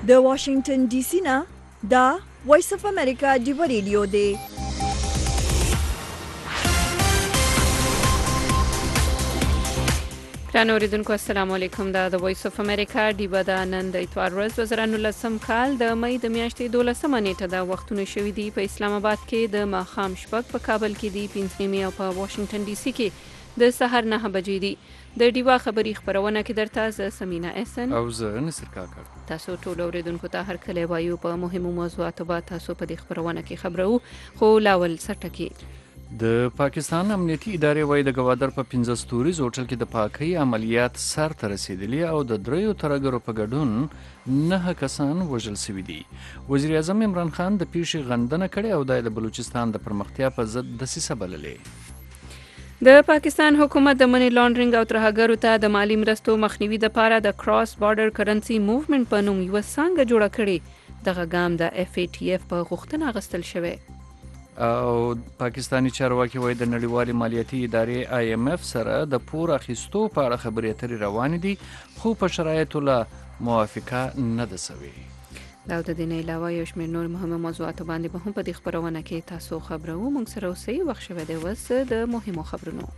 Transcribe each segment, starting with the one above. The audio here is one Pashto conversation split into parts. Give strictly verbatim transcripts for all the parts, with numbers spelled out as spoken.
د واشنگټن ډي سي نه دا وایس اف امریکا ډیو ریډیو دی. ګرانو اوریدونکو السلام علیکم. دا د وایس اف امریکا ډیو د نن د اتوار ورځ وزرانو لسم کال د مې د میاشتې دولسمه نیټه د وختونه شوې دي. په اسلام آباد کې د ماښام شپږ، په کابل کې دی پنځه نیمې او په واشنگټن ډي سي کې د سحر نهه بجې دي. د ډیوا خبري خبرونه کې درته ز سمینا احسن او زه نصر کاکړ. تاسو ټول اوریدونکو ته هر کله وایو په مهمو موضوعاتو به تاسو په دې خبرونه کې خبرو. خو لاول سټکی د پاکستان امنیتي ادارې وايي د ګوادر په پنځه ستوریز هوټل کې د پاکۍ عملیات سر ته رسیدلي او د دریو ترګرو په ګډون نه کسان وژل شوي دي. وزیر اعظم عمران خان د پیښې غندنه کړې او د بلوچستان د پرمختیا په ضد دسیسه بللې. د پاکستان حکومت د منی لانډرینګ او ترهګرو ته د مالی مرستو مخنیوي لپاره د کراس بارډر کرنسي موومنت په نوم یو څنګه جوړه کړې. دغه ګام د اف ای ټی اف په غوښتنه اخیستل شوی او پاکستانی چارواکي وايي د نړیوالې مالیاتي ادارې آی ایم اف سره د پور اخیستو په اړه خبرې اترې روانې دي، خو په شرایطو له موافقه نه ده سوې. دا د دې نه علاوه یو شمېر نور مهمه موضوعات باندې به هم په دې خبرونه کې تاسو خبرو. موږ سره اوسئ. وخت شوی دی اوس د مهمو خبرونو.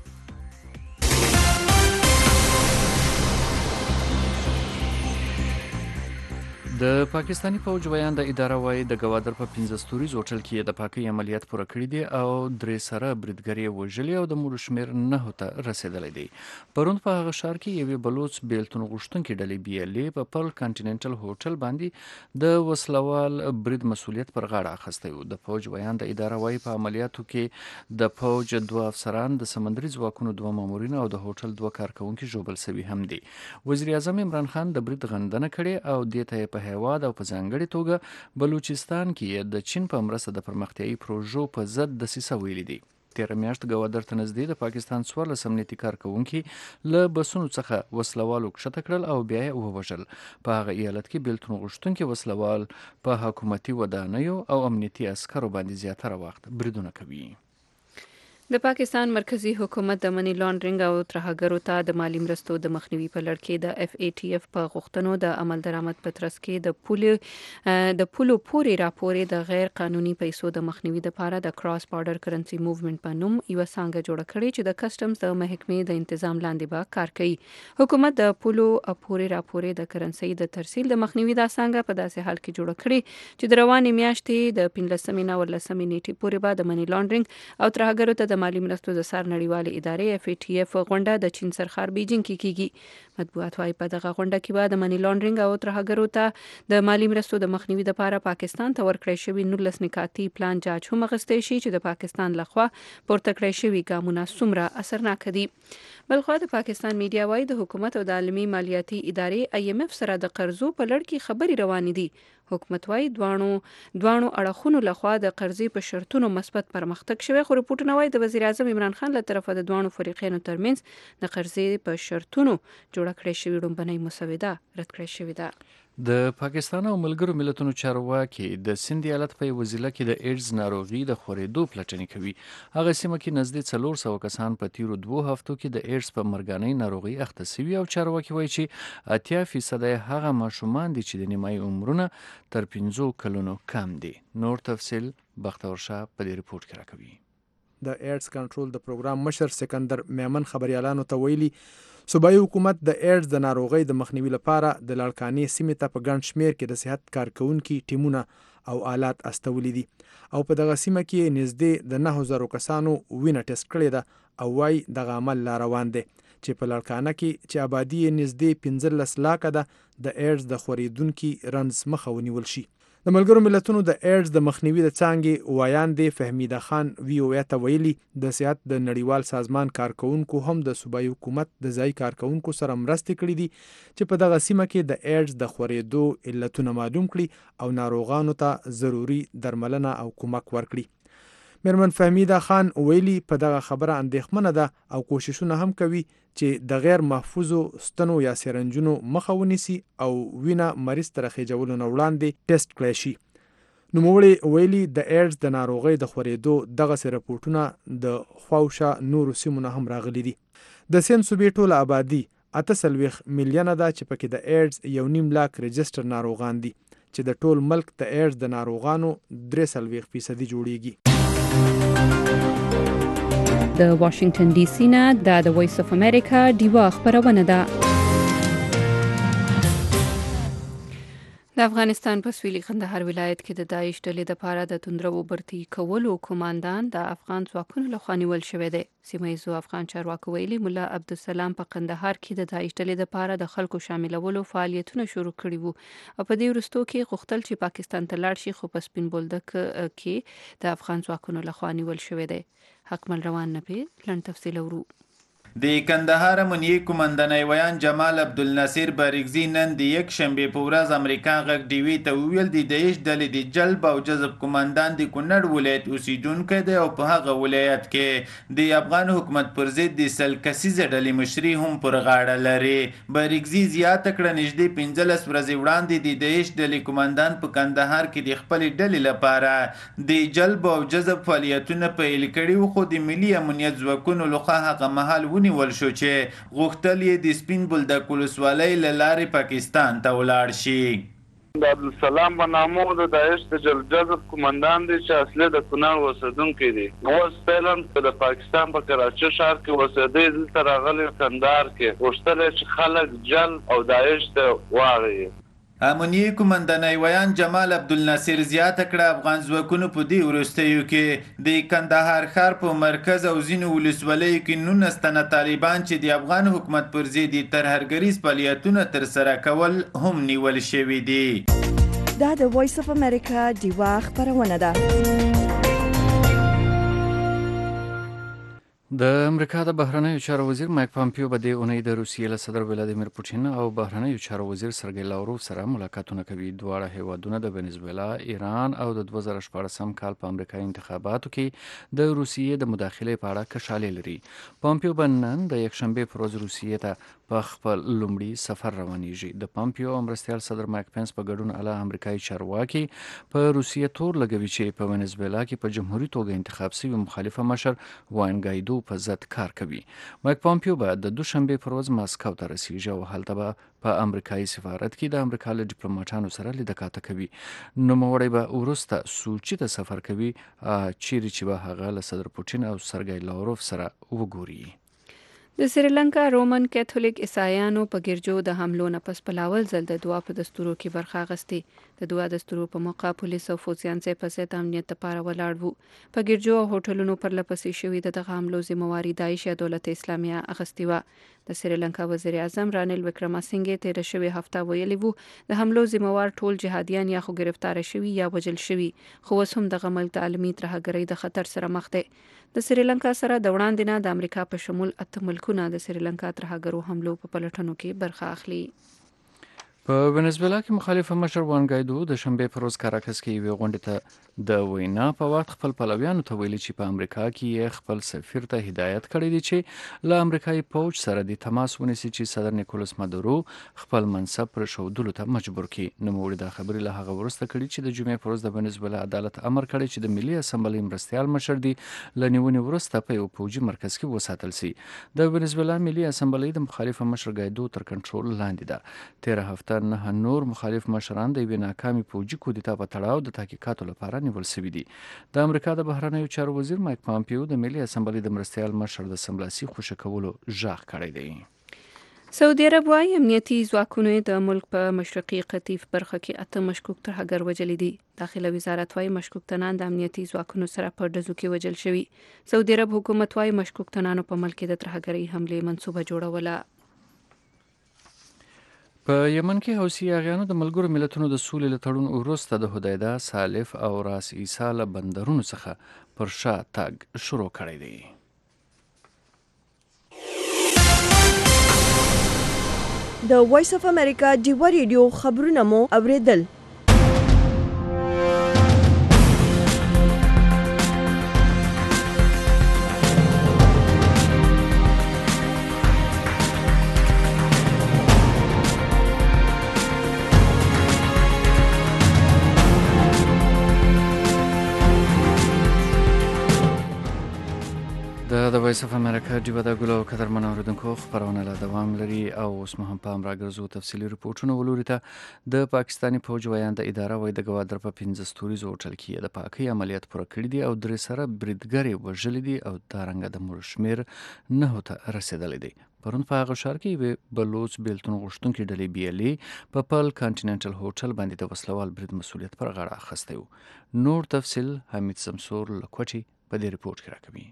د پاکستانی فوج ویاند اداره وايي د ګوادر په پنځه ستوریز هوټل کې د پاکۍ عملیات پوره کړي دي او درې سره بریدګرې وژلي او د مړو شمېر نهو ته رسیدلی دی. پرون په هغه ښار کې یوې بلوچ بیلتون غوښتونکې ډلې بي ال اې په پل کانټیننټل هوټل باندې د وسلوال برید مسؤلیت پر غاړه اخیستی و. د فوج ویاند اداره وايي په عملیاتو کې د فوج دوه افسران، د سمندري ځواکونو دوه مامورین او د هوټل دوه کارکوونکي ژوبل شوي هم دي. وزیر اعظم عمران خان د برید غندنه کړې او دې ته یې په هیواد او په ځانګړې توګه بلوچستان کې د چین په مرسته د پرمختیایي پروژو په ضد دسیسه ویلې دي. تېره میاشت ګوادر ته نږدې د پاکستان څوارلس امنیتي کارکوونکي له بسونو څخه وسلوالو کښته کړل او بیا یې ووژل. په هغه ایالت کې بیلتون غوښتونکي وسلوال په حکومتي ودانیو او امنیتي عسکرو باندې زیاتره وخت بریدونه کوي. د پاکستان مرکزی حکومت د منی لانډرینګ او ترهګرو ته د مالی مرستو د مخنیوي په لړ کې د اف ای ټی اف په غوښتنو د عمل درآمد په ترڅ کې د پولو د پولو پورې راپورې د غیر قانوني پیسو د مخنیوي لپاره د کراس بارډر کرنسي موومنت په نوم یو څنګه جوړه کړې چې د کسټمز د محکمې د تنظیم لاندې به کار کوي. حکومت د پولو پورې راپورې د کرنسي د ترسیل د مخنیوي د څنګه په داسې حال کې جوړه کړې چې د روانې میاشتې د پنځلسمې نه ولسمې نیټې پورې به د منی لانډرینګ او ترهګرو ته د مالی مرستو د سر نړیوالې ادارې اف ای ټی اف غونډه د چین سرخار بیجینګ کې کیږي. مطبوعات وايي په دغه غونډه کې به د منی لانډرینګ او ترهګرو ته د مالی مرستو د مخنیوي لپاره پاکستان ته ورکړی شوی نولس نکاتي پلان جاج هم اخیستی شي چې د پاکستان لخوا پورته کړی شوي ګامونه څومره اثرناک دي. بلخوا د پاکستان میډیا وايي د حکومت او د عالمي مالیاتي ادارې آی ایم اف سره د قرضو په لړ کې خبرې روانې دي. حکومت وايي دوانو دوانو اړخونو لخوا د قرضې په شرطونو مثبت پرمختګ شوی، خو رپورټونه وايي د وزیر اعظم عمران خان له طرفه د دوانو فریقینو ترمنځ د قرضې په شرطونو جوړه کړې شوې ډومبنۍ مسوده رد کړې شوې ده. د پاکستان او ملګرو ملتونو چارواکي د سند ایالت په یوه ضلع کې د ایډز ناروغي د خورېدو پلټنې کوي. هغه سیمه کې نږدې څلور سوه کسان په تیرو دوو هفتو کې د ایډز په مرګانۍ ناروغي اخته شوي او چارواکي وایي چې اتیا فیصده هغه ماشومان دي چې د نیمایي عمرونه تر پنځو کلونو کم دي. نور تفصیل بختور شاه په دې رپورټ کې راکوي. د ایډز کنټرول د پروګرام مشر سکندر میمن خبريالانو ته ویلي صوبایي حکومت د ایډز د ناروغۍ د مخنیوي لپاره د لاړکانې سیمې ته په ګڼ شمیر کې د صحت کارکوونکي ټیمونه او آلات استولي دي او په دغه سیمه کې نږدې د نهو زرو کسانو وینه ټیسټ کړې ده او وايي دغه عمل لا روان دی چې په لاړکانه کې چې آبادي یې نږدې پنځلس لاکه ده د ایډز د خورېدونکي رنځ مخه ونیول شي. د ملګرو ملتونو د ایډز د مخنیوي د څانګې وایاندې فهمیده خان وی او ای ته ویلي د صحت د نړیوال سازمان کارکوونکو هم د صوبایي حکومت د ځایي کارکوونکو سره مرستې کړې دي چې په دغه سیمه کې د ایډز د خورېدو علتونه معلوم کړي او ناروغانو ته ضروري درملنه او کومک ورکړي. میرمن فهمیده خان ویلي په دغه خبره اندېښمنه ده او کوششونه هم کوي چې د غیر محفوظو ستنو یا سرنجونو مخه ونیسي او وینه مریض ته خېجولو نه وړاندې ټیسټ کړی شي. نوموړي ویلي د ایډز د ناروغۍ د خورېدو دغسې رپورټونه د خواوشا نورو سیمو نه هم راغلي دي. د سند صوبې ټوله آبادي اته څلوېښت میلیونه ده چې پکې د ایډز یو نیم لاک رجسټر ناروغان دي چې د ټول ملک د ایډز د ناروغانو درې څلوېښت فیصدي جوړیږي. د واشنگټن ډي سي نه د وایس اف امریکا ډیوا خبرونه ده. د افغانستان په سویلي قندهار ولایت کې د داعش ډلې د پاره د توندرو برتي کولو کمانډان د افغان ځواکونو لخوا نیول شوی دی. سیمه ییزو افغان چارواکو ویلي مولا عبدالسلام په قندهار کې د داعش ډلې د پاره د خلکو شاملولو فعالیتونه شروع کړي وو او په دې وروستو کې غوښتل چې پاکستان ته لاړ شي، خو په سپین بولدک کې د افغان ځواکونو لخوا نیول شوی دی. حکمل روان نه پی لن تفصیل ورو. د کندهار امنیه قومندانۍ ویان جمال عبدالناصر باریکزي نن د یک شنبه په ورځ امریکا غږ ډیوي ته وویل د داعش ډلې د جلب او جذب قومندان د کونړ ولایت اوسیدونکی دی او په هغه ولایت کې د افغان حکومت پر ضد د سل کسیزه ډلې مشري هم پر غاړه لري. باریکزي زیاته کړه نږدې پنځلس ورځې وړاندې د داعش ډلې قومندان په کندهار کې د خپلې ډلې لپاره د جلب او جذب فعالیتونه پیل کړي وو، خو د ملي امنیت ځواکونو لخوا هغه مهال ونیول شو چې غوښتل یې د سپین بولدک ولسوالۍ له لارې پاکستان ته ولاړ شي. د عبدالسلام په نامو د داعش د جلب جذب قومندان دی چې اصلي د کونړ اوسېدونکی دی. اوس فعلا د پاکستان په کراچي ښار کې اوسېدی، دلته راغلی کندهار کې غوښتل یې چې خلک جلب او داعش ته واړوي. امنیه قومندانۍ ویان جمال عبدالناصر زیاته کړه افغان ځواکونو په دې وروستیو کې د کندهار ښار په مرکز او ځینو ولسوالیو کې نولس تنه طالبان چې د افغان حکومت پر ضد ترهګریز فعالیتونه ترسره کول هم نیول شوي دي. دا د وایس اف امریکا ډیوا خبرونه ده. د امریکا د بهرنیو چارو وزیر مایک پامپیو په دې اونۍ د روسیې له صدر ولادیمیر پوټین او بهرنیو چارو وزیر سرګی لاوروف سره ملاقاتونه کوي. دواړه هیوادونه د ونزویلا، ایران او د دوه زره شپاړسم کال په امریکایي انتخاباتو کې د روسیې د مداخلې په اړه کشالې لري. پامپیو به نن د یکشنبې په ورځ روسیې ته په خپل لومړي سفر روانیږي. د پامپیو مرستیال صدر مایک پنس په ګډون اعلی امریکایي چارواکي په روسیې تور لګوي چې په ونزویلا کې په جمهوریت توګه انتخاب شوی مخالفه مشر وان ګایدو په ضد کار کوي. مایک پامپیو به د دوشنبه پر ورځ ماسکو ته رسیږي او هلته به په امریکایي سفارت کې د امریکا له ډیپلوماټانو سره لیدکاته کوي. نوموړی به وروسته سوچي ته سفر کوي چیرې چې به هغه له صدر پوټین او سرګی لاوروف سره وګوري. د سریلانکا رومن کاتولیک عیسایانو په ګرجو د حملو نه پس په لاول ځل د دعا په دستورو کې برخه اخیستې. د دعا دستورو په موقع پولیس او فوجیان څخه په سیت امنیت لپاره ولاړ وو. په ګرجو او هوټلونو پر لپسې شوې د دغه حملو ذمہواری داعش یا دولت اسلامیه اخیستې و. د سریلانکا وزیر اعظم رانیل وکرماسینګه تیر شوی هفته ویلي وو د حملو ذمہوار ټول جهادیان یا خو گرفتار شوي یا وژل شوي، خو اوس هم دغه ملک د عالمي ترهګرۍ د خطر سره مخ دی. د سریلانکا سره د وړاندې نه د امریکا په شمول اته ملکونه د سریلانکا ترهګرو حملو په پلټنو کې برخه اخلي. په ونزویلا کې مخالف مشر وان ګایدو د شنبه پر ورځ کاراکس کې یوې غونډې ته د وینا په وخت خپل پلویانو ته ویلي چې په امریکا کې یې خپل سفیر ته هدایت کړی دی چې له امریکایي پوج سره د تماس ونیسي چې صدر نیکولس مادورو خپل منصب پر شودلو ته مجبور کړي. نوموړي دا خبرې له هغه وروسته کړي چې د جمعې پر ورځ د ونزویلا عدالت امر کړی چې د ملي اسمبلی مرستیال مشر دی له نیونې وروسته په یو پوجي مرکز کې وساتل شي. د ونزویلا ملي اسمبلی د مخالف مشر ګایدو تر کنټرول لاندې ده. تیر هفته نه نور مخالف مشران د یوې ناکامې پوجي کودتا په تړاو د تحقیقاتو لپاره نیول شوي دي. د امریکا د بهرنیو چارو وزیر مایک پامپیو د ملي اسمبلی د مرستیال مشر د سملاسي خوشی کولو ژغ کړی دی. سعودي عرب وايي امنیتي ځواکونو د ملک په مشرقي قطیف برخه کې اته مشکوک ترهګر وژلي دي. داخله وزارت وايي مشکوک تنان د امنیتي ځواکونو سره په ډزو کې وژل شوي. سعودي عرب حکومت وايي مشکوک تنانو په ملک د ترهګرۍ حملې منصوبه جوړوله. په یمن کې حوثي اغیانو د ملګرو ملتونو د سولې له تړون وروسته د هدیده، سالف او راس عیسی له بندرونو څخه پر شا تګ شروع کړی دی. د وایس اف امریکا ډیوا ریډیو خبرونه مو اوریدل. د وایس اف امریکا ډیوه د ګلو قدرمن اوریدونکو خبرونه لا دوام لري او اوس مهم پام راګرځو تفصیلی رپورټونه ولوري ته د پاکستاني فوج ویاند اداره وای د گوادر په پنځه ستوریزو هوټل کې د پاکي عملیات پوره کړی دي او درې سره بریدګری وژل دي او دا رنګ د مرشمیر نه ته رسیدلې دي. پرون په هغه ښار کې بلوچ بیلتون غوښتونکي ډلې بي ال اي په پل کانټیننټل هوټل باندې د وسلوال برید مسولیت پر غاړه اخیستی و. نور تفصیل حمید سمسور لکوټي په دې رپورټ کې راکوي.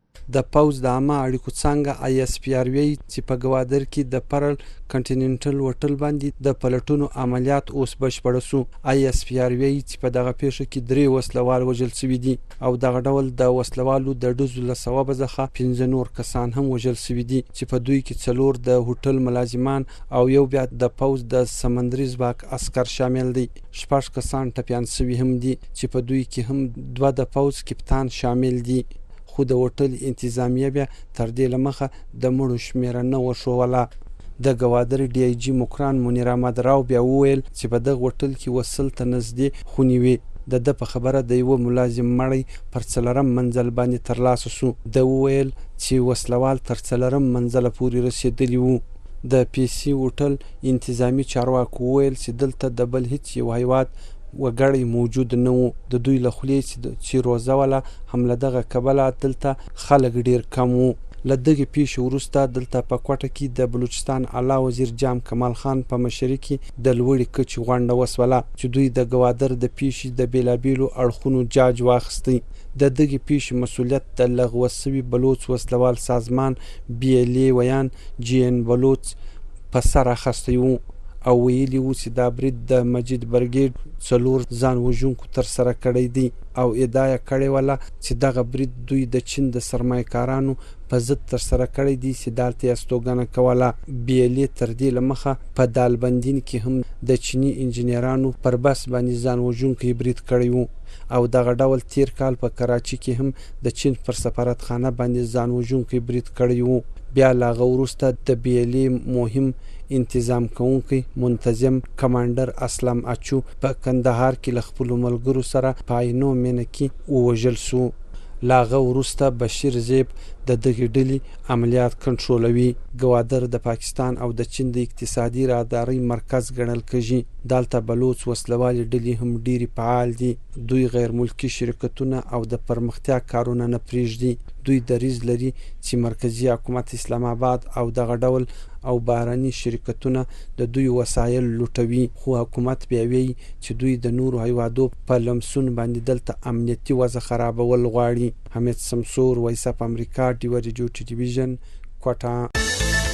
د پوز د عامه اړیکو څنګه آی اس پی آر وی چې په گوادر کې د پرل کانټیننټل هوټل باندې د پلټونو عملیات اوس بشپړ شو. آی اس پی آر وی چې په دغه پیښه کې درې وسلوال وژل شوي دي او دغه ډول د وسلوالو د ډزو له سببه څخه پنځه نور کسان هم وژل شوي دي چې په دوی کې څلور د هوټل ملازمان او یو بیا د پوز د سمندري ځواک عسكر شامل دي. شپږ کسان ټپیان شوي هم دي چې په دوی کې هم دوه د پوز کپتان شامل دي. خو د هوټل انتظامیه بیا تر دې لمخه د مړو شمیره نه وښوله. د گوادر ډي آی جي مکران منیر احمد راو بیا وویل چې په دغه هوټل کې وسل ته نږدې خونې وې. د ده په خبره د یو ملازم مړی پر څلرم منزل باندې ترلاسه شو. د وویل چې وسلوال تر څلرم منزل پورې رسیدلی وو. د پی سي هوټل انتظامی چارواکو وویل چې دلته د بل هیڅ یو هیواد وګړی موجود نه وو. د دوی له خولې چې روزه ولا هم له دغه کبله دلته خلک ډیر کم وو. له دغې پیښې وروسته دلته په کوټه کې د بلوچستان اعلی وزیر جام کمال خان په مشرۍ کې د لوړې کچې غونډه وسوله چې دوی د گوادر د پیښې د بیلابیلو اړخونو جاج واخیستی. د دغې پیښې مسولیت د لغوه شوي بلوچ وسلوال سازمان بي ال اي ویان جی ان بلوچ په سر اخیستی وو او ویلي وو چې دا برید د مجید برګیډ څلور ځان وژونکو تر سره کړی دی او ادعا یې کړې وله چې دغه برید دوی د چین د سرمایه کارانو په ضد تر سره کړی دی چې دلته یې استوګنه کوله. بي ال اي تر دې له مخه په دالبندین کې هم د چیني انجینرانو پر بس باندې ځان وژونکی برید کړی وو او دغه ډول تیر کال په کراچي کې هم د چین پر سفارتخانه باندې ځان وژونکی برید کړی وو. بیا لا غوروسته د بي ال اي مهم انتظام کوونکی منتظم کمانډر اسلام اچو په کندهار کې له خپلو ملګرو سره په عینو مینه کې ووژل شو. لا غوروسته بشیر زیب د دغې ډلې عملیات کنټرولوي. گوادر د پاکستان او د چین د اقتصادي رادارۍ مرکز ګڼل کېږي. دلته بلوچ وسلوالې ډلې هم ډېرې فعال دي. دوی غیر ملکي شرکتونه او د پرمختیا کارونه نه پرېږدي. دوی دریځ لري چې مرکزي حکومت اسلام آباد او دغه ډول او بهرني شرکتونه د دوی وسایل لوټوي. خو حکومت بیا وایي چې دوی د نورو هیوادو په لمسون باندې دلته امنیتي وضع خرابول غواړي. حمید سمسور، وایس اف امریکا، ډیوه ریډیو ټلویزیون، کوټه.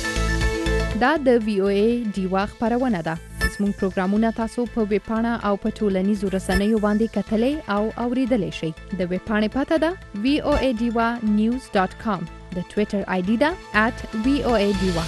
دا د وی او ای ډیوا خبرونه ده. زموږ پروګرامونه تاسو په ویب پاڼه او په ټولنیزو رسنیو باندې کتلای او اوریدلای شئ. د ویب پاڼې پته ده وی او ای ډیوا نیوز ډاٹ کام. د ټوئیټر آی ډي ده ات وی او ای ډیوا.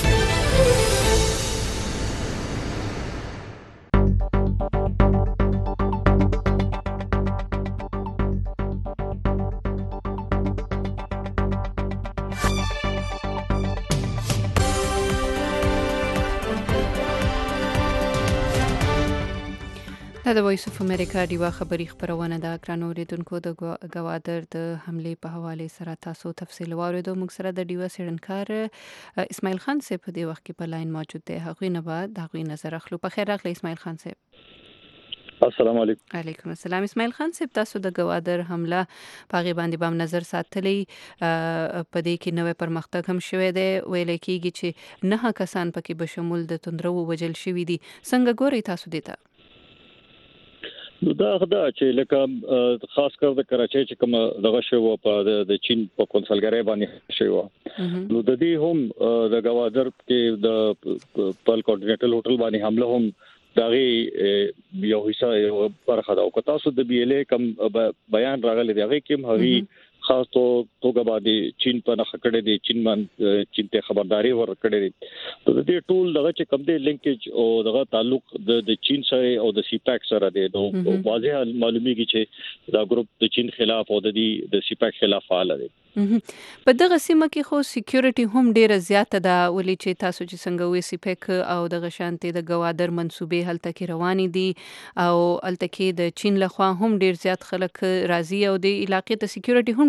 دا د وایس اف امریکا ډیوا خبری خبرونه ده. ګرانو اوریدونکو، د گوادر د حمله په حواله سره تاسو تفصیل واوریدو. موږ سره د ډیوا سیړنکار اسماعیل خان صاحب په دې وخت کې په لاین موجود دی. هغوی نه بعد هغوی نظر اخلو. په خیر راغلی اسماعیل خان صاحب. السلام علیکم. علیکم السلام. اسماعیل خان صاحب، تاسو د گوادر حمله په غي باندې بام نظر ساتلی، په دې کې نوې پرمختګ هم شوه دی. ویل کېږي چې نه کسان پکې بشمول د تندرو وجل شوی دي. څنګه ګوري تاسو دیتا؟ نو دا خدا چې لکه خاص کر د کراچۍ چې کوم دغه شو په د چین په کنسلګری باندې شو، نو د دې هم د گوادر کې د پل کانټیننټل هوټل باندې حمله هم دغه یو حصہ یو برخه دا او تاسو د بي ال اي کوم بیان راغلی دی هغه کوم هغه خاص توګه باندې چین په نخ کړه دي، چین من چین ته خبرداري ور کړې دي. نو د دې ټول دغه چې کوم دی لینکیج او دغه تعلق د چین سره او د سی پیک سره دی. نو واضح معلومیږي چې دا ګروپ د چین خلاف او د د سی پیک خلاف فعال دی. په دغه سیمه کې خو سکیورټي هم ډیره زیاته ده، ولې چې تاسو چې څنګه وې سی پیک او دغه شانتي د گوادر منسوبې هلته کې روانې دي او هلته کې د چین لخوا هم ډیر زیات خلک راځي او د علاقې ته سکیورټي هم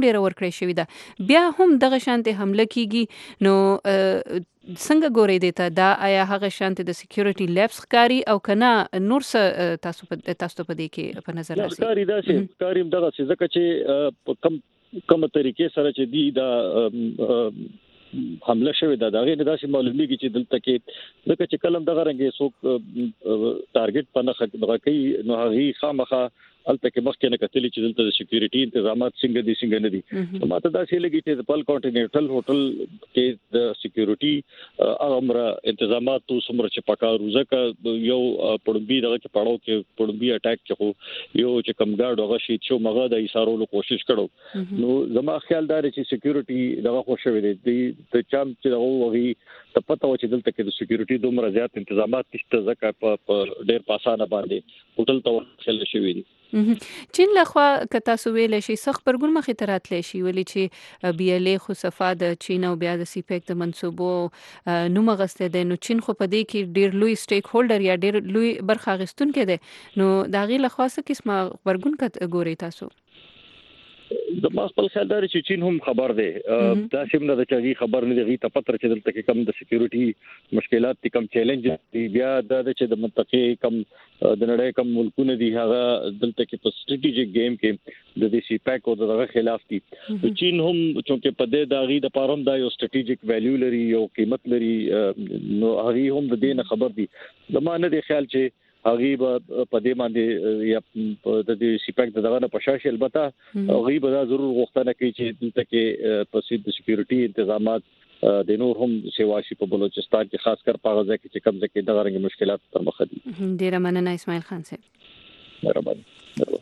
ډیره ورکړې شوې ده بیا هم دغه شانتي حمله کیږي نو څنګه ګورئ دیتا دا آیا هغه شانتي د سکیورټي لیپس ښکاري او کنه نور څه تاسو په تاسو په دې کې په نظر راځي ښکاري دا چې ښکاري دغه څه ځکه چې کم کوم طریقې سره چې دی دا حمله شوې ده دا غي نه داسې معلومیږي چې دلته کې ځکه چې کلم دغه رنګ څوک ټارګټ پنه دغه کوي نو هغه خامخه الته کې مخکې نه کتلی چې دلته د سکیورټي تنظیمات څنګه دي څنګه نه دي ماته دا څه لګي چې د پل کانټیننټل هوټل کې د سکیورټي امر تنظیمات تو سمره چې پکارو ځکه یو پړمبي دغه کې پړاو کې پړمبي اٹیک کې یو چې کمګارډ هغه شي چې مغه د ایثارولو کوشش کړو نو زما خیال دا چې سکیورټي دغه خوشوي دي د چم چې دغه وغي ته پته و چې دلته کې د سکیورټي دومره زیات تنظیمات نشته ځکه په ډېر پاسانه باندې هوټل ته خل شوی دي چین لخوا که تاسو ویل شي سخت پرګون مخې ته راتلی شي ولې چې بي ال اي خو صفا د چین او بیا د سیپیک د منصوبو نوم غسته ده نو چین خو په دې کې ډیر لوی سټیک هولډر یا ډیر لوی برخه اخیستونکو ده نو دا غي لخوا څه قسمه پرګون کټ ګوري تاسو د ما خپل خیال دی چې چین هم خبر دی دا سیمه د چاغي خبر نه دی ته پتر چې دلته کې کم د سکیورټي مشکلات دي کم چیلنج دي بیا د چې د منطقې کم د نړۍ کم ملکونه دي هغه دلته کې په سټریټیجیک گیم کې د دې سی پیک او دغه خلاف دي چین هم چې په دې داغي د پاروم دا یو سټریټیجیک ویلیو لري یو قیمت لري نو هغه هم د دې نه خبر دي د ما نه دی خیال چې هغه په دې باندې یا د دې سیپک دغه نه پښاش البته هغه به ضرور غوښتنه کوي چې دلته کې په سید سکیورټي تنظیمات د نور هم سیواشي په بلوچستان کې خاص کر په غزه کې چې کوم ځکه دغه رنګ مشکلات تر مخ دي ډیر مننه اسماعیل خان صاحب مهرباني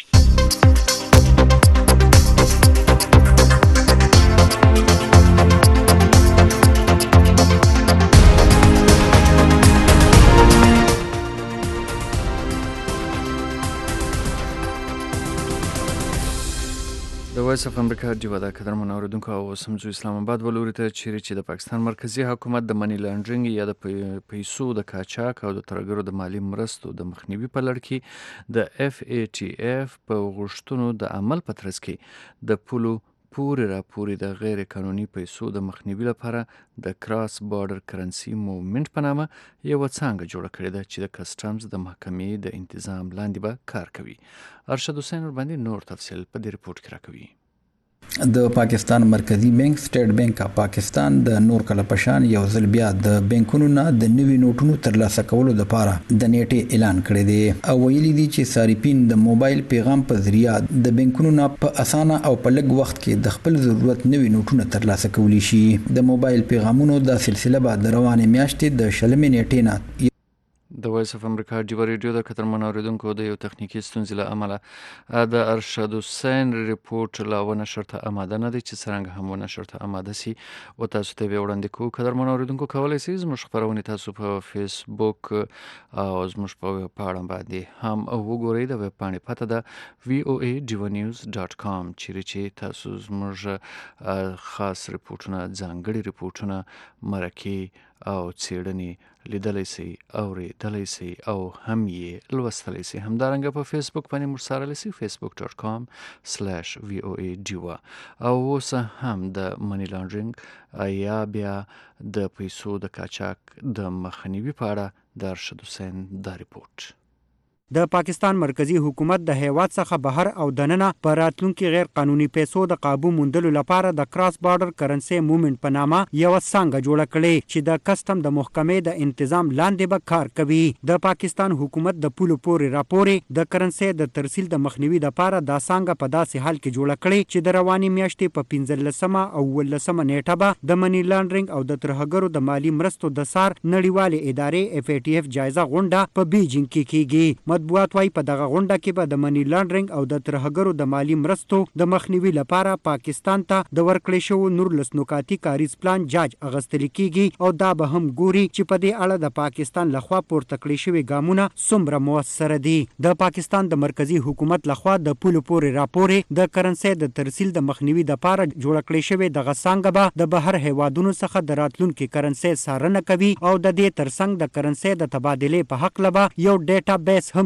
د وایس اف امریکا جوړه د قدر منوردونکو او سمجو اسلام آباد ولوري ته چیرې چې د پاکستان مرکزی حکومت د منی لانډرینګ یا د پیسو د کاچاک او د ترګرو د مالی مرستو د مخنیوي په لړ کې د اف ای ټی اف په غوښتنو د عمل په ترڅ کې د پولو پورې راپورې د غیر قانوني پیسو د مخنیوي لپاره د کراس بارډر کرنسي موومنت په نامه یو څنګه جوړ کړی ده چې د کسټمز د محکمې د تنظیم لاندې به کار کوي ارشد حسین باندې نور تفصیل په دې ریپورت کې راکوي د پاکستان مرکزی بانک سټیټ بانک اف پاکستان د نور کله پشان یو ځل بیا د بانکونو نه د نوي نوټونو ترلاسه کولو لپاره د نیټه اعلان کړی دی او ویلي دي چې صارفین د موبایل پیغام په ذریعہ د بانکونو نه په اسانه او په لږ وخت کې د خپل ضرورت نوي نوټونه ترلاسه کولی شي د موبایل پیغامونو د سلسله به د روانې میاشتې د شلمې نیټې نه د وایس اف امریکا جیو ریډیو د قطر منوریدونکو د یو تخنیکی ستونزې له امله د ارشد حسین ریپورت لا ونه شرطه آماده نه دي چې څنګه هم ونه شرطه آماده سي او تاسو ته وړاندې کوو قطر منوریدونکو کولای شئ زموږ خبرونه تاسو په فیسبوک او زموږ په پاڼه باندې هم وګورئ د ویب پاڼې پته ده وی او ای ډیو نیوز ډاټ کام چې تاسو زموږ خاص ریپورتونه ځانګړي ریپورتونه مرکه او څېړنې لیدلای شئ او ریدلای شئ او هم یې لوستلای شئ همدارنګه په فیسبوک باندې مرسته لسی فیسبوک ډاټ کام سلیش وی او ای ډیوا او اوس هم د منی لانډرینګ یا بیا د پیسو د کاچاک د مخنیوي په اړه د ارشد حسین دا ریپورت د پاکستان مرکزی حکومت د هیواد څخه بهر او دننه پر راتلونکي غیر قانوني پیسو د قابو موندلو لپاره د کراس بارډر کرنسي موومنت په نامه یو څنګه جوړ کړي چې د کسٹم د محکمې د تنظیم لاندې به کار کوي د پاکستان حکومت د پولو پورې راپورې د کرنسي د ترسیل د مخنیوي لپاره د څنګه په داسې حال کې جوړ کړي چې د رواني میاشتې په پنځلسمه او ولسمه نیټه به د منی لانډرینګ او د ترهګرو د مالی مرستو د سار نړیوالې ادارې اف ای ټی اف جایزه غونډه په بیجینګ کې کیږي مطبوعات وايي په دغه غونډه کې به د منی لانډرینګ او د ترهګرو د مالی مرستو د مخنیوي لپاره پاکستان ته د ورکړې شو نور لسنوکاتی کاریز پلان جاج اغستل کیږي او دا به هم ګوري چې په دې اړه د پاکستان لخوا پورته کړې شوی ګامونه څومره موثر دي د پاکستان د مرکزی حکومت لخوا د پولو پورې راپورې د کرنسي د ترسیل د مخنیوي لپاره جوړ کړې شوی د غسانګ به د بهر هیوادونو څخه د راتلونکو کرنسي څارنه کوي او د دې ترڅنګ د کرنسي د تبادله په حق لبا یو ډیټا بیس هم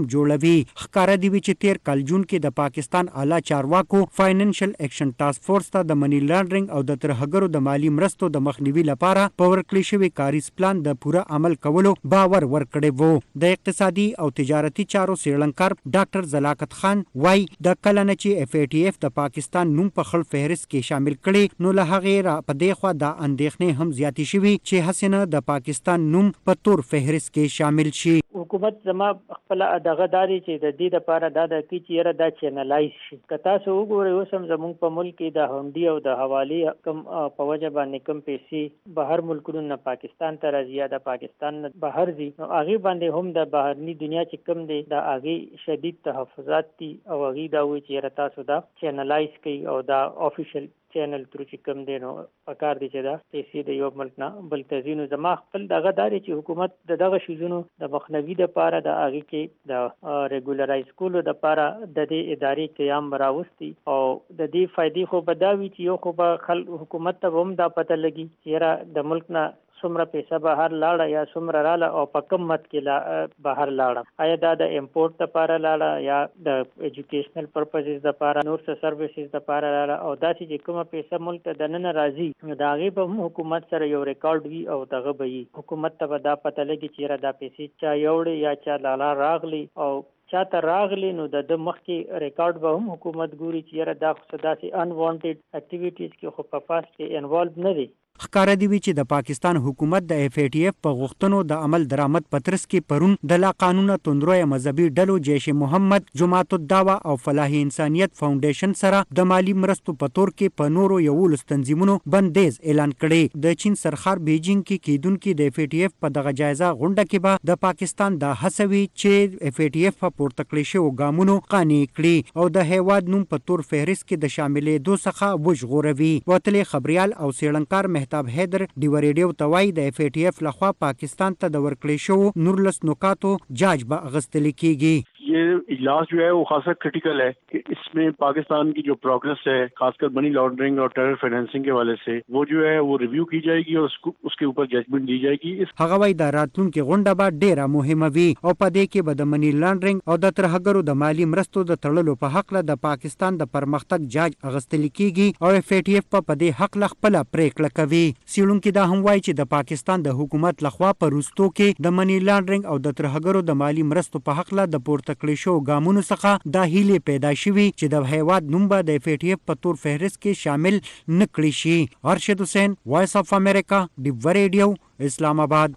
هم جوړوي. ښکارا دی چې تیر کال جون کې د پاکستان اعلی چارواکو فاینانشل ایکشن ټاسک فورس ته د منی لانډرینګ او د ترهګرو د مالی مرستو د مخنیوي لپاره په ورکړل شوی کاریز پلان د پوره عمل کولو باور ورکړی وو. د اقتصادي او تجارتي چارو سیړنکار ډاکټر زلاکت خان وای د کلنه چې اف ای ټی اف د پاکستان نوم په خل فهرست کې شامل کړي نو له هغه را په دې خوا د اندېښنې هم زیاتی شوي چې حسنه د پاکستان نوم په تور فهرست کې شامل شي. حکومت زما خپل دغه داري چې د دې لپاره دا د کی چیرې دا چینلایز شي. کتا سو وګورئ اوس هم زموږ په ملک کې د هونډي او د حوالی کم په وجه باندې کم پیسې بهر ملکونو نه پاکستان ته راځي یا د پاکستان نه بهر ځي نو هغه باندې هم د بهرني دنیا چې کم دی د هغه شدید تحفظات دي او هغه دا وایي چې تاسو دا چینلایز کوي او دا افیشل چینل تر چې کم دی نو پکار دي چې دا پیسې د یو ملک نه بل ته ځینو زما خپل دغه داري چې حکومت د دغه شیزونو د مخنوي د پاره د هغه کې د ریګولرایز کولو د پاره د دې ادارې قیام راوستي او د دې فائدې خو بداوي چې یو خو به خل حکومت ته هم دا پته لګي چې د ملک نه څومره پیسې بهر لاړه یا څومره رااله او په کم مت کې بهر لاړه آیا دا د امپورټ لپاره لاړه یا د ایجوکیشنل پرپزز لپاره نور څه سرویسز لپاره لاړه او دا چې کومه پیسې ملک ته دننه راځي دا غي په حکومت سره یو ریکارډ وي او دغه به حکومت ته دا پته لګي چې دا پیسې چا یوړي یا چا لاله راغلي او چاته راغلی نو د مخ کې ریکارډ به هم حکومت ګوري چې دا خو داسې ان وانټډ اکټیویټیز کې خو په پاس کې انوالو نه دي. ښکارا دی چې د پاکستان حکومت د اف ای ټی اف په غوښتنو د عمل درآمد پترس کې پرون د لا قانونه توندروي مذهبي ډلو جیش محمد جماعت الدعوه او فلاحي انسانیت فاونډیشن سره د مالی مرستو په تور کې په نورو یو تنظیمونو بندیز اعلان کړي. د چین سرخار بیجینګ کې کیدونکو د اف ای ټی اف په دغه جایزه غونډه کې به د پاکستان د هڅوي چې اف ای ټی اف په پورته کړی شو ګامونو قانع کړي او د هیواد نوم په تور فهرست کې د شاملېدو څخه وژغوروي. وتلې خبريال او سیړنکار مهتاب حیدر ډیو ریډیو توای د اف ای ټی اف لخوا پاکستان ته د ورکړې شو نورلس نکاتو جاج به اغستل کیږي. ये इजलास जो है वो खासा क्रिटिकल है कि इसमें पाकिस्तान की जो प्रोग्रेस है खासकर मनी लॉन्ड्रिंग और टेरर फाइनेंसिंग के हवाले से वो जो है वो रिव्यू की जाएगी और उसको उसके ऊपर जजमेंट दी जाएगी. هغه وای د راتلونکي غونډه به ډیره مهمه وي او په دې کې به د منی لانډرینګ او د ترهګرو د مالی مرستو د تړلو په حق له د پاکستان د پرمختګ جاج اغستل کیږي او اف ای ټی اف په دې حق له خپل پریکړه کوي. سیلونکو دا هم وای چې د پاکستان د حکومت لخوا په روستو کې د منی لانډرینګ او د ترهګرو د مالی مرستو په حق له د پورته کړی شو ګامونو څخه د هیله پیدا شوي چې د هیواد نوم به د اف ای ټی اف په تور فهرست کې شامل نکړي شي. ارشد حسین وایس اف امریکا ډیو ریډیو اسلام آباد.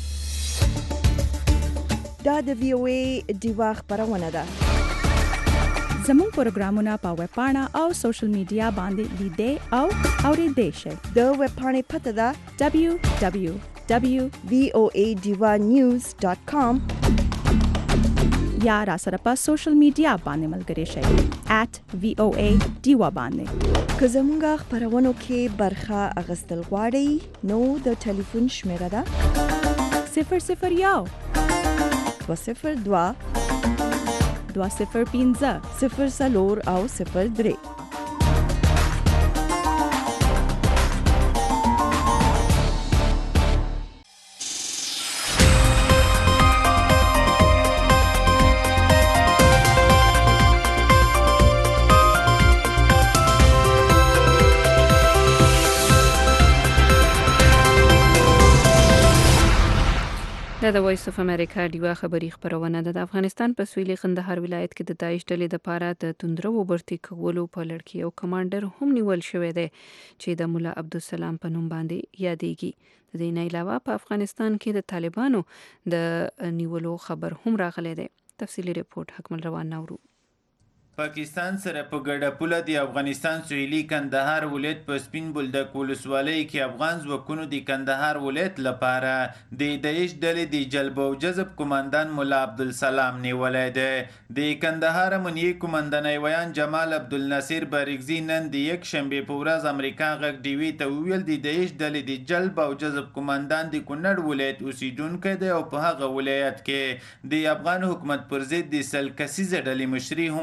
دا د وی او ای ډیوا خبرونه ده. زموږ پروګرامونه په ویب پاڼه او سوشل میډیا باندې لیدئ او اوریدئ شئ. د ویب پاڼې پته ده دبلیو دبلیو دبلیو وی او ای ډیوا نیوز ډاټ کام یا را سره په سوشل میډیا باندې ملګري شئ ایٹ وی او ای ډیوا باندې. که زموږ خبرونو کې برخه اغستل غواړئ نو د ټلیفون شمیره ده صفر صفر یو دوه صفر دوه دوه صفر پنځه صفر څلور او صفر درې. د وایس اف امریکا ډیوا خبری خبرونه ده. د افغانستان په سویلي قندهار ولایت کې د داعش ډلې د پاره د توندرو برتی کولو په لړ کې یو کمانډر هم نیول شوی دی چې د مولا عبدالسلام په نوم باندې یادېږي. د دې نه علاوه په افغانستان کې د طالبانو د نیولو خبر هم راغلی دی. تفصیلی ریپورت حکمل روان نورو. پاکستان سره په ګډه پوله د افغانستان سویلي کندهار ولایت په سپین بولدک ولسوالۍ کې افغان ځواکونو د کندهار ولایت لپاره د داعش ډلې د جلب او جذب کمانډان مولا عبدالسلام نیولی دی. د کندهار امنیې کمانډنۍ ویان جمال عبدالناصر بارګزي نن د یک شنبې په ورځ امریکا غږ ډیوي ته وویل د داعش ډلې د جلب او جذب کمانډان د کونړ ولایت اوسیدونکی دی او په هغه ولایت کې د افغان حکومت پر ضد د سل کسیزه ډلې مشري هم پر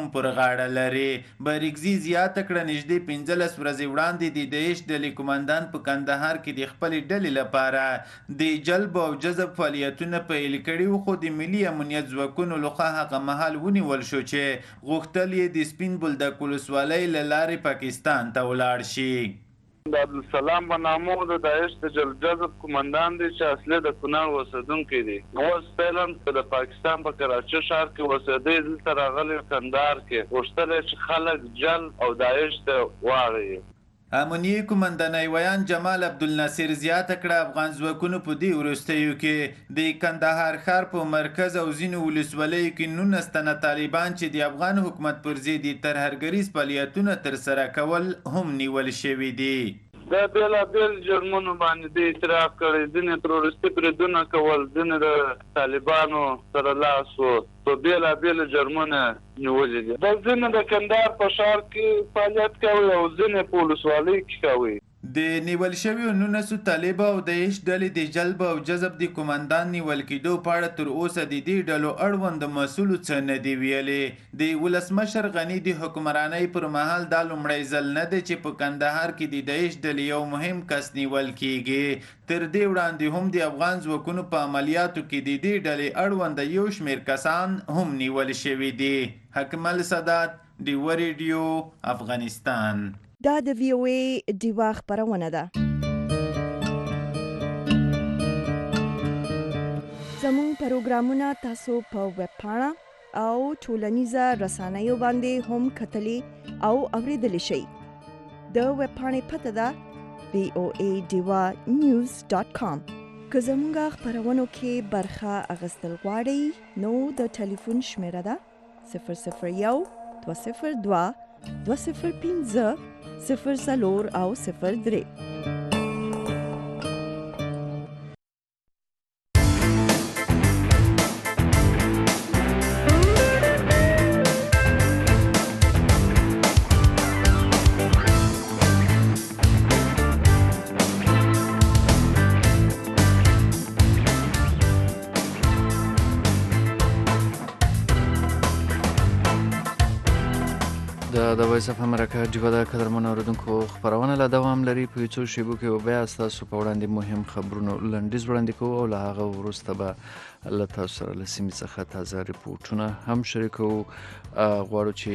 اړه لري. بریګزي زیاته کړه نږدې پنځلس ورځې وړاندې د داعش ډلې کمانډان په کندهار کې د خپلې ډلې لپاره د جلب او جذب فعالیتونه پیل کړي وو، خو د ملي امنیت ځواکونو لخوا هغه مهال ونیول شو چې غوښتل یې د سپین بولدک ولسوالۍ له لارې پاکستان ته ولاړ شي. د عبدالسلام په نامه د داعش د جلب جذب کمانډان دی چې اصلي د کونړ اوسېدونکی دی. اوس فعلا د پاکستان په کراچۍ ښار کې اوسېدی، دلته راغلی کندهار کې غوښتل یې چې خلک جلب او داعش ته واړوي. امنیه کمانډنۍ ویان جمال عبدالناصر زیاته کړه افغان ځواکونو په دې وروستیو کې د کندهار ښار په مرکز او ځینو ولسوالیو کې نولس تنه طالبان چې د افغان حکومت پر ضد ترهګریز فعالیتونه ترسره کول هم نیول شوي دي. دا بېلابېل جرمونو باندې د اعتراف کړی، ځینې تروریستي بریدونه کول، ځینې د طالبانو سره لاس و په بېلابېلو جرمونه نیولي دي. دا ځینې د کندهار په ښار کې فعالیت کوي او ځینې په ولسوالۍ کې کوي. د نیول شویو نولسو طالبه او داعش ډلې د جلب او جذب د کمانډان نیول کېدو په اړه تر اوسه د دې ډلو اړوند مسؤلو څه نه دي ویلي. د ولسمشر غني د حکمرانۍ پر مهال دا لومړی ځل نه دی چې په کندهار کې د داعش ډلې یو مهم کس نیول کېږي. تر دې وړاندې هم د افغان ځواکونو په عملیاتو کې د دې ډلې اړوند یو شمېر کسان هم نیول شوي دي. حکمل سادات، ډیوه ریډیو، افغانستان. دا د وی او ای ډیوا خبرونه ده. زموږ پروګرامونه تاسو په ویب پاڼه او ټولنیزه رسنیو باندې هم کتلی او اوریدلی شئ. د ویب پاڼې پته ده وی او ای ډیوا نیوز ډاټ کام. که زموږ خبرونو کې برخه اخیستل غواړئ نو د ټلیفون شمیره ده صفر صفر یو دوه صفر دوه دوه صفر پنځه صفر څلور او صفر درې. د وایس اف امریکا ډیوا د قدرمنو اوریدونکو خبرونه له دوام لري. په څو شیبو کې بیا تاسو په وړاندې مهم خبرونه لنډیز وړاندې کوو او له هغه وروسته به له تاسو سره له سیمې څخه تازه ریپورټونه هم شریکو. غواړو چې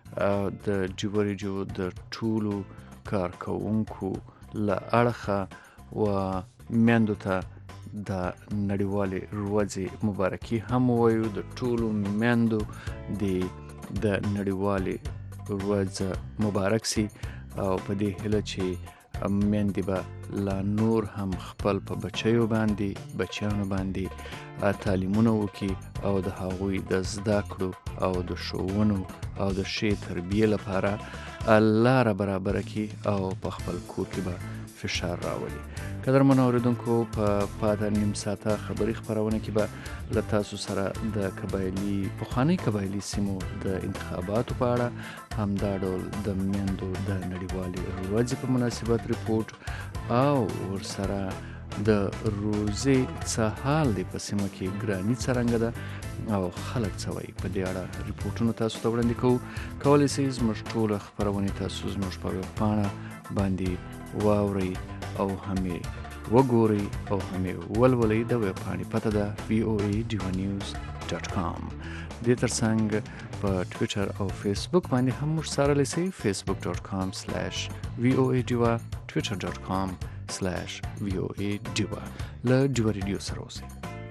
د ډیوا ریډیو د ټولو کارکوونکو له اړخه و میندو ته د نړیوالې ورځې مبارکي هم وایو. د ټولو میندو د د نړیوالې ورځ مبارک سي او په دې هیله چې میندې به لا نور هم خپل په بچیو باندې بچیانو باندې تعلیمونه وکړي او د هغوی د زده کړو او د ښوونو او د ښې تربیې لپاره لاره برابره کړي او په خپل کور کې به فشار راولي. قدرمنو اوریدونکو په پاته نیم ساعته خبري خبرونه کې به له تاسو سره د قبایلي پخواني قبایلي سیمو د انتخاباتو په اړه همدا ډول د میندو د نړیوالې ورځې په مناسبت ریپورټ او ورسره د روزي څه حال دی په سیمه کې ګراني څرنګه ده او خلک څه وایي په دې اړه ریپورټونه تاسو ته وړاندې کوو. کولی شئ زموږ ټوله خبرونه تاسو زموږ په ویب پاڼه باندې واورئ او همې وګورئ او همې ولولئ. د ویب پاڼې پته ده وی او ای ډیوا نیوز ډاټ کام. دې ترڅنګ په ټویټر او فیسبوک باندې هم موږ سره لسی فیسبوک ډاټ کام سلیش وی او ای ډیوا، ټویټر ډاټ کام سلیش وی او ای ډیوا. له ډیوا ریډیو سره اوسئ.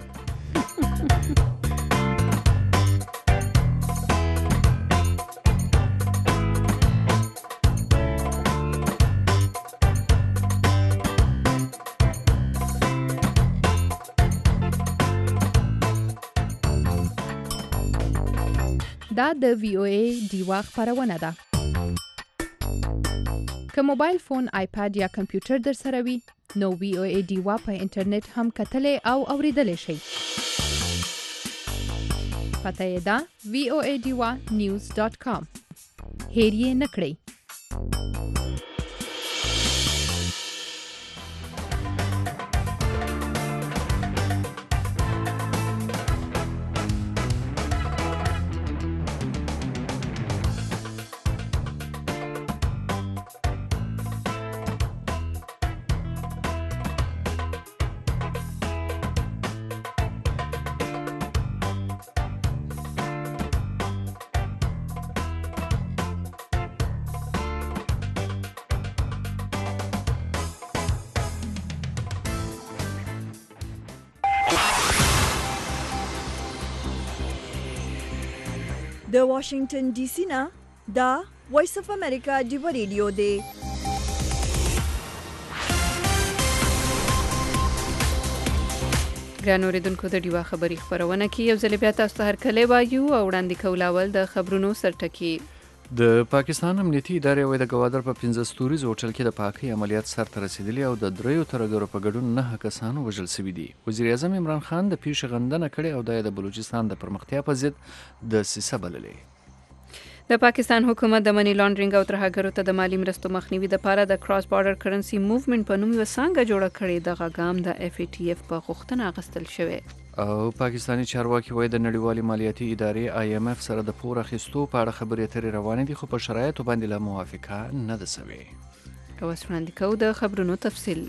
دا د وی او ای ډیوا خبرونه ده. که موبایل فون، آیپاد یا کمپیوټر در سره وي نو وی او ای ډیوا په انټرنیټ هم کتلی او اوریدلی شئ. پته یې ده وی او ای ډیوا نیوز ډاټ کام. هیر یې نه کړئ. د واشنگټن ډي سي نه دا وایس اف امریکا دی ریډیو دی. ګران اوریدونکو د ډیوا خبری خبرونه کې یو ځل بیا تاسو ته هرکلی وایو او وړاندې کولاول د خبرونو سرټکی. د پاکستان امنیتي ادارې وایي د ګوادر په پنځه ستوریز هوټل کې د پاکي عملیات سرته رسیدلی او د دریو ترګرو په ګډون نه کسان وژل شوي دي. وزیر اعظم عمران خان د پیښې غندنه کړې او د بلوچستان د پرمختیا په ضد د سیسه بللې. د پاکستان حکومت د منی لانډرینګ او ترهګرو ته د مالی مرستو مخنیوي لپاره د کراس بارډر کرنسي موومېنټ په نوم یو څانګه جوړه کړې. دغه ګام د اف ای ټي اف په غوښتنه اخیستل شوی او پاکستانی چارواکي وایي د نړیوالې مالیاتي ادارې آی ایم اف سره د پور اخیستو په اړه خبرې اترې روانې دي خو په شرایطو باندې لا موافقه نه ده شوې. اوس وړاندې کوو د خبرونو تفصیل.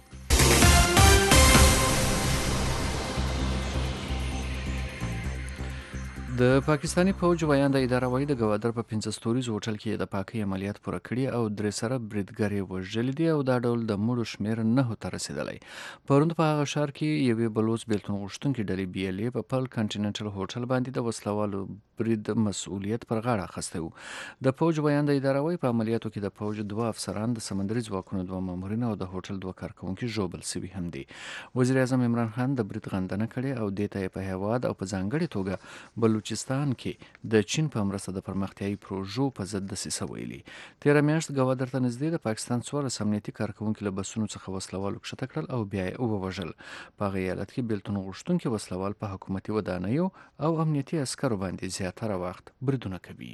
د پاکستانی فوج وایانده اداره وایي د ګوادر په پنځه ستوریز هوټل کې د پاکي عملیات پوره کړي او درې سره بریدګر یې وژلي دي او دا ډول د مړو شمیر نه ته رسیدلی. پرون په هغه ښار کې یوې بلوچ بیلتون غوښتونکي ډلې بي ال اې په پل کنټیننټل هوټل باندې د وسلوالو برید مسؤلیت پر غاړه اخیستی و. د فوج وایانده اداره وایي په عملیاتو کې د فوج دوه افسران د سمندري ځواکونو دوه مامورین او د هوټل دوه کارکوونکي ژوبل سوي هم دي. وزیر اعظم عمران خان د برید غندنه کړې او دې ته یې په هیواد او په ځانګړې توګه بلوچستان کې د چین په مرسته د پرمختیايي پروژو په ضد دسیسه ویلي. تیره میاشت ګوادر ته نږدې د پاکستان څوارلس امنیتي کارکوونکي له بسونو څخه وسلوالو کښته کړل او بیا یې ووژل. په هغه ایالت کې بیلتون غوښتونکي وسلوال په حکومتي ودانیو او امنیتي عسکرو باندې زیاتره وخت بریدونه کوي.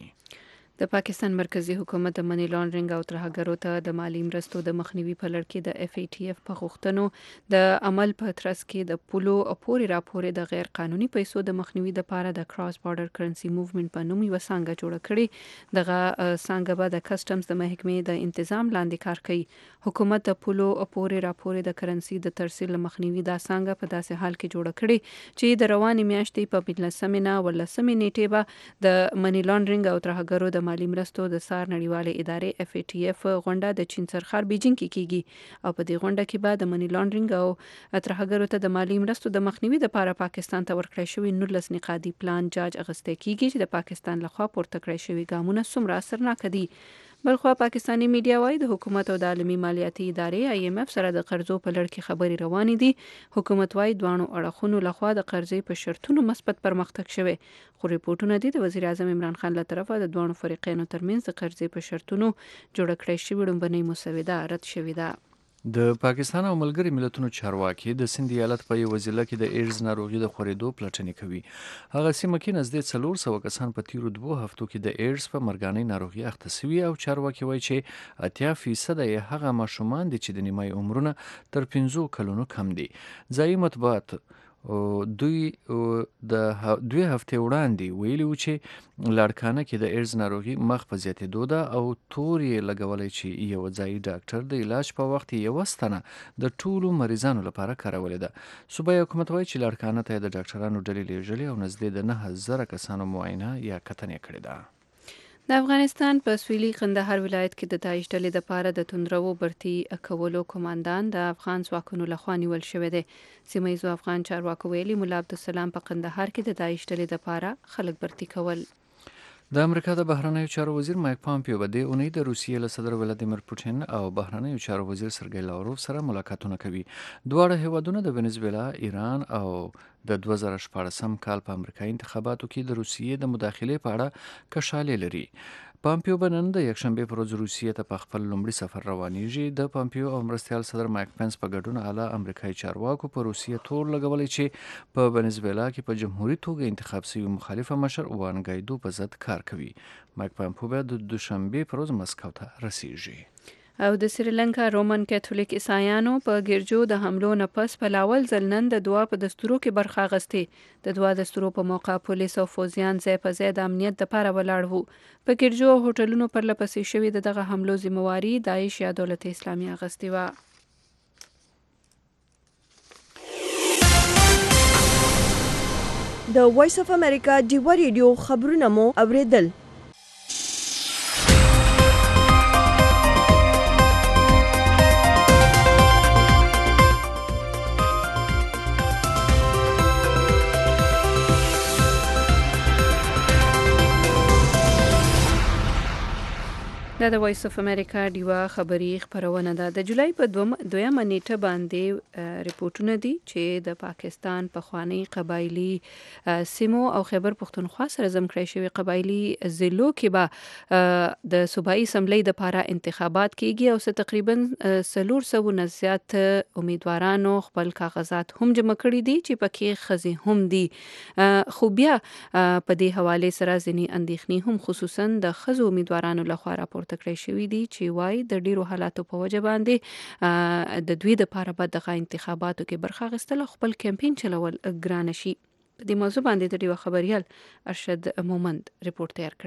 د پاکستان مرکزی حکومت د منی لانډرینګ او ترهګرو ته د مالی مرستو د مخنیوي په لړ کې د اف ای ټي اف په غوښتنو د عمل په ترڅ کې د پولو او پوري راپورې د غیر قانوني پیسو د مخنیوي لپاره د کراس بارډر کرنسي موومېنټ په نوم یو څانګه جوړه کړې. دغه څانګه به د کسټمز د محکمې د تنظیم لاندې کار کوي. حکومت د پولو او پوري راپورې د کرنسي د ترسیل مخنیوي دا څانګه په داسې حال کې جوړه کړې چې د روانې میاشتې په پنځلسمې نه ولسمې نیټې به د منی لانډرینګ او ترهګرو د مالی مرستو د سار نړیوالې ادارې اف ای ټي اف غونډه د چین سرخار بیجینګ کې کیږي او په دې غونډه کې به د منی لانډرینګ او ترهګرو ته د مالی مرستو د مخنیوي لپاره پاکستان ته ورکړی شوی نولس نقادي پلان جاج اغسته کیږي چې د پاکستان لخوا پورته کړی شوی ګامونه څومره اثرناک دي. بلخوا پاکستانی میډیا وايي د حکومت او د عالمي مالیاتي ادارې آی ایم اف سره د قرضو په لړ کې خبرې روانې دي. حکومت وايي دوانو اړخونو لخوا د قرضې په شرطونو مثبت پرمختګ شوی خو ریپورتونه دي د وزیر اعظم عمران خان له طرفه د دوانو فریقینو ترمنځ د قرضې په شرطونو جوړ کړی شوی لومبنۍ مسوده رد شوې ده. د پاکستان او ملګری ملتونو چارواکي د سند ایالت په یو ضلع کې د ایډز ناروغي د خورېدو پلټنې کوي. هغه سیمه کې نږدې څلور سوه کسان په تیرو دوو هفتو کې د ایډز په مرګانۍ ناروغي اخته شوي او چارواکي وایي چې اتیا فیصده یې هغه ماشومان دي چې د نیمایي عمرونه تر پنځو کلونو کم دي. ځایي مطبوعات دوی د دوی هفته وړاندې ویلي و چې لاړکانه کې د ایډز ناروغي مخ په زیاتېدو ده او تور یې لګولی چې یو ځایي ډاکټر د علاج په وخت یوه ستنه د ټولو مریضانو لپاره کارولې ده. صوبایي حکومت وایي چې لاړکانه ته یې د ډاکټرانو ډلې لیږلې او نږدې د نهه زره کسانو معاینه یا کتنې کړې ده. د افغانستان په سویلي قندهار ولایت کې د داعش ډلې لپاره د توندرو برتي کولو کمانډان د افغان ځواکونو لخوا نیول شوی دی. سیمه ییزو افغان چارواکو ویلي ملا عبدالسلام په قندهار کې د داعش ډلې لپاره خلک برتي کول. د امریکا د بهرنیو چارو وزیر مایک پامپیو به د اونۍ د روسیې له صدر ولادیمیر پوټین او بهرنیو چارو وزیر سرګی لاوروف سره ملاقاتونه کوي. دواړه هیوادونه د ونزویلا، ایران او د دوه زره شپاړسم کال په امریکایي انتخاباتو کې د روسیې د مداخلې په اړه کشالې لري. پامپیو به نن د یکشنبې پر ورځ روسیې ته په خپل لومړي سفر روانیږي. د پامپیو او مرستیال صدر مایک پنس په ګډون اعلی امریکایي چارواکو په روسیې تور لګولی چې په ونزویلا کې په جمهوریت توګه انتخاب شوي مخالفه مشر وان ګایدو په ضد کار کوي. مایک پامپیو به د دوشنبې پر ورځ مسکو ته رسیږي. او د سریلانکا رومن کاتولیک عیسایانو په ګرجو د حملو نه پس په لاول ځل نن د دعا په دستورو کې برخه اخیستې. د دعا دستورو په موقع پولیس او فوزیان ځای په ځای د امنیت دپاره ولاړ وو. په ګرجو او هوټلونو پرله پسې شوي د دغه حملو ذمهواري داعش یا دولت اسلامي اخیستې وه. د وایس اف امریکا ډیوا ریډیو خبرونه مو اوریدل. دا د وایس اف امریکا ډیوا خبری خبرونه ده. د جولای په دویمه نیټه باندې ریپورتونه دي چې د پاکستان په خوانی قبایلی سیمو او خیبر پختونخوا سره زم کړی شوی قبایلی ضلعو کې به د صوبایي اسمبلی د پاره انتخابات کیږي او څه تقریبا سلور سو نه زیات امیدوارانو خپل کاغذات هم جمع کړي دي چې پکې خزي هم دي. خو بیا په دې حواله سره ځینی اندېښنې هم خصوصا د خزو امیدوارانو لخوا راپور تکړه شوی دي چې وای د ډیرو حالاتو په وجه باندې د دوی د لپاره به دغه انتخاباتو کې برخه اخیستل خپل کمپاین چلول ګران شي. په دې موضوع باندې د ډیو خبريال ارشد مومند ریپورت تیار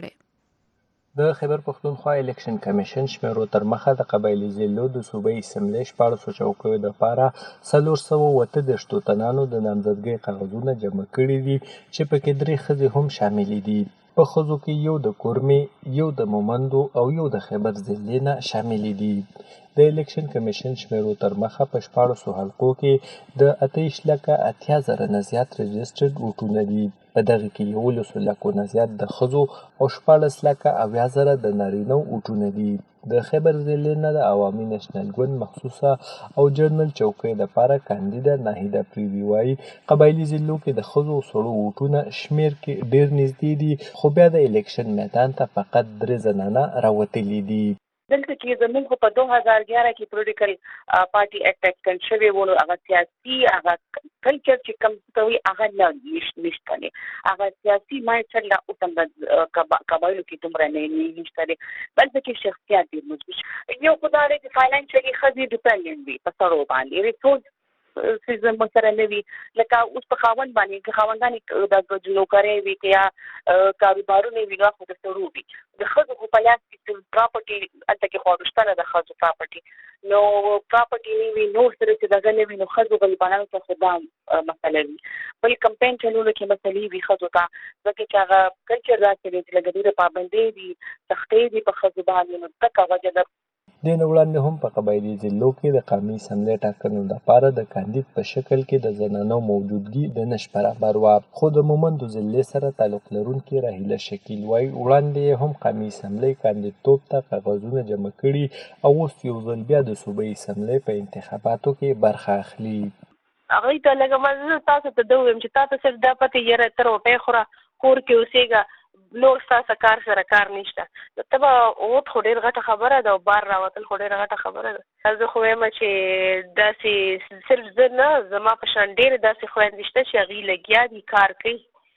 کړی. د خیبر پختونخوا الیکشن کمیشن شمیرو تر مخه د قبایلی ضلعو د صوبایي اسمبلی شپاړسو چوکیو دپاره څلور سوه اوته دېرشو تنانو د نامزدګۍ کاغذونه جمع کړي دي چې پکې درې ښځې هم شاملې دي. په ښځو کې یو د کورمې، یو د مومندو او یو د خیبر ضلعې نه شاملې دي. د الیکشن کمیشن شمیرو تر مخه په شپاړسو حلقو کې د اته ویشت لکه اتیا زره نه زیات رجسټرډ ووټونه دي. په دغه کې یولسو لکو نه زیات د ښځو او شپاړس لکه اویا زره د نارینهو ووټونه دي. د خیبر ضلعې نه د عوامي نشنل ګوند مخصوصه او جرنل چوکۍ دپاره کاندیده ناهیده پریوي وایي قبایلي ضلعو کې د ښځو او سړو ووټونه شمېر کې ډېر نږدې دي، خو بیا د الیکشن میدان ته فقط درې زنانه راوتلي دي. دلته کې زموږ په دوه هزار ګیاره کې پولیټیکل پارټي اکټ اکټ شوی و، نو هغه سیاسي هغه کلچر چې کوم څه وي هغه نه نشته دی. هغه سیاسي مایندسیټ لا اوس هم د قبایلو کې دومره نه نشته دی، بلکې کې شخصیت ډېر مضبوط. یو خو دا دی چې فاینانشلي ښځې ډیپینډنټ وي په سړو باندې، ریسورس سیزن مسره نه وي لکه اوس په خاوند باندې که خاوندانې د جلوکارۍ وي که یا کاروبارونه وي نو خو د سړو وي. د ښځو خو په لاس کې پراپرټي هلته کې خو شته نه د ښځو پراپرټي، نو پراپرټي نه وي نور سره چې دغه نه وي نو ښځو غریبانو ته خو دا مسله وي. بل کمپین چلولو کې مسلې وي ښځو ته، ځکه چې هغه کلچر داسې دی چې لکه ډېرې پابندۍ دي، سختۍ دي په ښځو باندې، نو دغه وجه ده. دې نه وړاندې هم په قبایلي ضلعو کې د قومي اسمبلۍ ټاکنو لپاره د کاندید په شکل کې د زنانو موجودګي د نش برابر وه. خو د مومندو ضلعې سره تعلق لرونکي راهیله شکیل وایي وړاندې هم قومي اسمبلۍ کاندیدتوب ته کاغذونه جمع کړي او اوس یو ځل بیا د صوبایي اسمبلۍ په انتخاباتو کې برخه اخلي. هغوی ته لږه مزه تاسو ته ده ووایم چې تا ته صرف دا پته یاره ته روټۍ خوره، کور کې اوسېږه، نور ستاسو کار سره کار نشته. ته به اوت خو ډېر غټه خبره ده او بار راوتل خو ډېره غټه خبره ده. زه خو وایم چې داسې صرف زه نه، زما په شان ډېرې داسې خویندې شته چې هغوی لګیا دي، کار کوي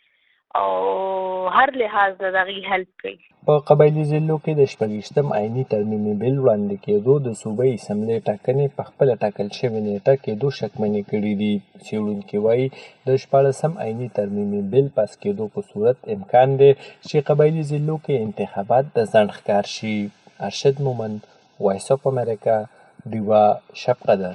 او هر لحاظ نه د هغوی هیلپ کوي. په قبایلي ضلعو کې د شپږویشتم عیني ترمیمي بل وړاندې کېدو د صوبایي اسمبلۍ ټاکنې په خپله ټاکل شوې نیټه کېدو شکمنې کړي دي. څېړونکي وایي د شپاړسم عیني ترمیمي بل پاس کېدو په صورت امکان دی چې قبایلي ضلعو کې انتخابات د ځنډ ښکار شي. ارشد مومند، وایس اف امریکا، ډیوا شب قدر.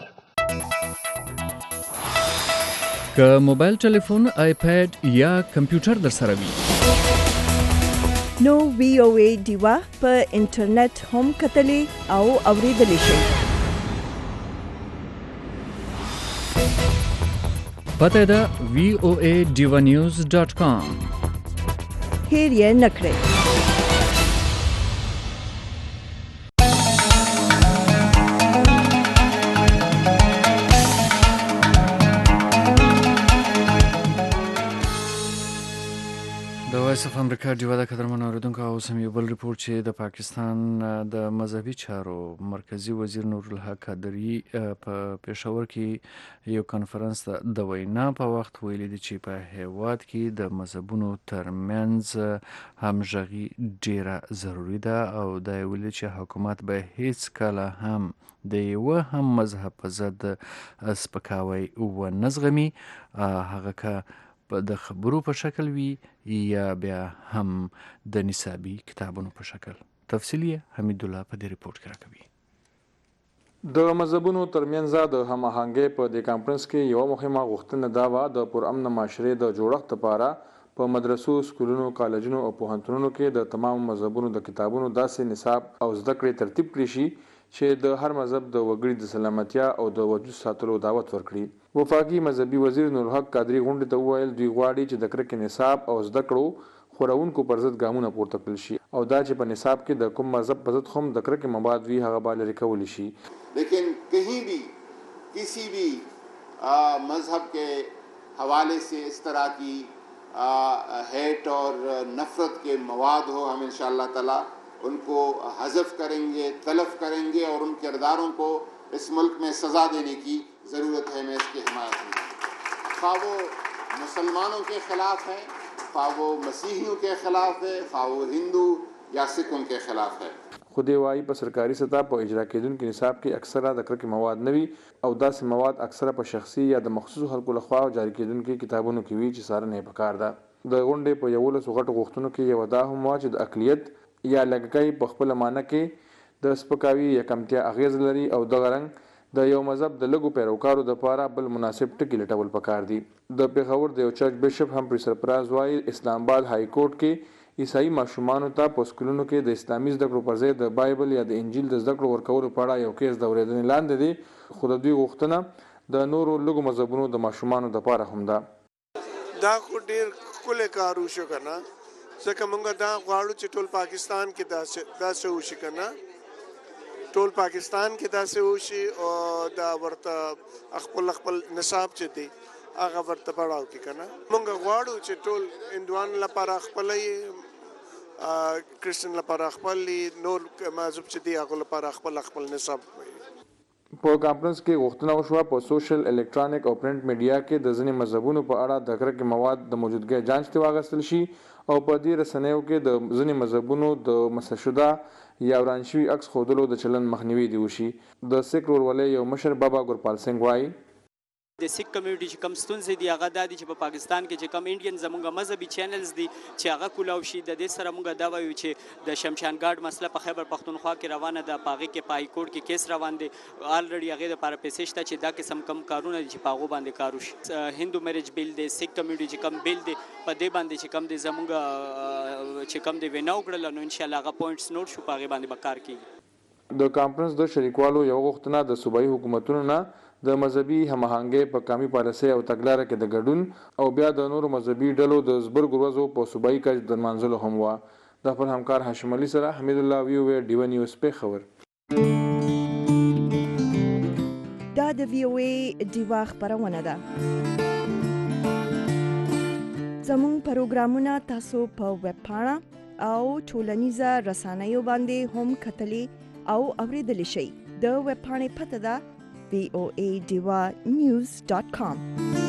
که موبایل ټلیفون، آیپیډ یا کمپیوټر در سره وي نو وی او ای ډیوا په انټرنیټ هم کتلی او اوریدلی شئ. پته ده وی او ای ډیوا نیوز ډاټ کام. هیر یې نه کړئ. وایس اف امریکا ډیوا د قدرمن اوریدونکو، اوس هم یو بل ریپورت چې د پاکستان د مذهبي چارو مرکزی وزیر نورالحق قادري په پېښور کې یو کنفرانس د وینا په وخت ویلي دي چې په هیواد کې د مذهبونو ترمنځ همغږي ډیره ضروری ده او دا ویلي چې حکومت به هیڅ کله هم د یوه هم مذهب په ضد سپکاوی ونه زغمي، هغه که د خبرو په شکل وي یا بیا هم د نصابي کتابونو په شکل. تفصیلی حمید الله په دې ریپورت کې راکوي. د مذهبونو ترمنځ د هماهنګۍ په دې کانفرنس کې یو مهمه غوښتنه دا وه د پرامن معاشرې د جوړښت لپاره په مدرسو، سکولونو، کالجونو او پوهنتونونو کې د تمام مذهبونو د کتابونو داسې نصاب او زده کړې ترتیب کړي شي چې د هر مذهب د وګړي د سلامتیا او د وجود ساتلو دعوت ورکړي. وفاقي مذهبي وزیر نورالحق قادري غونډې ته وویل دوی غواړي چې د کرکې نصاب او زده کړو خورونکو پر ضد ګامونه پورته کړل شي او دا چې په نصاب کې د کوم مذهب په ضد هم د کرکې مواد وي هغه به لرې کولی شي. लेकिन कहीं भी किसी भी मजहब के हवाले से इस तरह की हेट और नफरत के मवाद हो, हम इंशाअल्लाह ताला उनको हज़फ करेंगे, तलफ करेंगे और उन किरदारों को इस मुल्क में सज़ा देने की ज़रूरत है. मैं इसकी हिमायत हूँ. खा वो मुसलमानों के ख़िलाफ़ है, खा वो मसीहियों के ख़िलाफ़ है, खा वो हिंदू या सिखों के ख़िलाफ़ है. خو دی وايي په سرکاري سطح په اجرا کېدونکو نصاب کې اکثره د کرکې مواد نه وي او داسې مواد اکثره په شخصي یا د مخصوصو خلکو لخوا جاری کېدونکو کتابونو کې وي چې څارنه یې پکار ده. د غونډې په یولسو غټو غوښتنو کې یو دا هم وه چې د اقلیت یا لږکۍ په خپله معنی کې د سپکاوي یا کمتیا اغیز لري او دغه رنګ د یو مذهب د لږو پیروکارو دپاره بل مناسب ټکي لټول پکار دي. د پېښور د یو چرچ بشپ همفري سرفراز وایي اسلام آباد های کورټ کې عیسائی ماشومانو ته په سکولونو کې د اسلامي زده کړو پر ځای د بایبل یا د انجیل د زده کړو ورکولو په اړه یو کیس د اورېدنې لاندې دی. خو د دوی غوښتنه د نورو لږو مذهبونو د ماشومانو دپاره هم ده. دا خو ډېر ښکلی کار وشو که نه، ځکه موږ دا غواړو چې ټول پاکستان کې داسې داسې وشي که نه، ټول پاکستان کې داسې وشي او دا ورته خپل خپل نصاب چې دی هغه ورته پړاو کې که نه. موږ غواړو چې ټول هندوانو لپاره خپله کرسچن لپاره خپل نور مذهب چې دی هغه لپاره خپل خپل نصاب. په کانفرنس کې غوښتنه وشوه په سوشل، الکترونیک او پرنټ میډیا کې د ځینې مذهبونو په اړه د کرکې مواد د موجودګۍ جانچ ته واخیستل شي او په دې رسنیو کې د ځینې مذهبونو د مسح شده یا وران شوي عکس ښودلو د چلن مخنیوي دې وشي. د سکھ ورورولۍ یو مشر بابا ګورپال سنګ وایي د سیک کمیونټي چې کم ستونزې دي هغه دا دي چې په پاکستان کې چې کم انډین زموږ مذهبي چینلز دي چې هغه کولاو شي. د دې سره موږ دا وایو چې د شمشان ګارډ مسله په خیبر پښتونخوا کې روانه ده، په هغې کې په های کورټ کې کیس روان دی، الریډي هغې دپاره پیسې شته چې دا قسم کم کارونه دي چې په هغو باندې کار وشي. هندو میرج بیل دی، سیک کمیونټي چې کم بیل دی په دې باندې چې کم دی زموږ چې کم دی وینا وکړله نو انشاءالله هغه پوینټس نوټ شو، په هغې باندې به کار کېږي. د کانفرنس د شریکوالو یو غوښتنه د صوبایي حکومتونو نه د مذهبي هماهنګۍ په کامي پالیسۍ او تګلاره کې د ګډون او بیا د نورو مذهبي ډلو د زبرګو ورځو په صوبایي کچ د نمانځلو هم وه. د خپل همکار هاشم علي سره حمید الله وی او ای ډیوه نیوز پېښور. دا د وی او ای ډیوه خپرونه ده. زموږ پروګرامونه تاسو په ویب پاڼه او ټولنیزه رسنیو باندې هم کتلی او اوریدلی شئ. د ویب پاڼې پته ده v o a diva news dot com.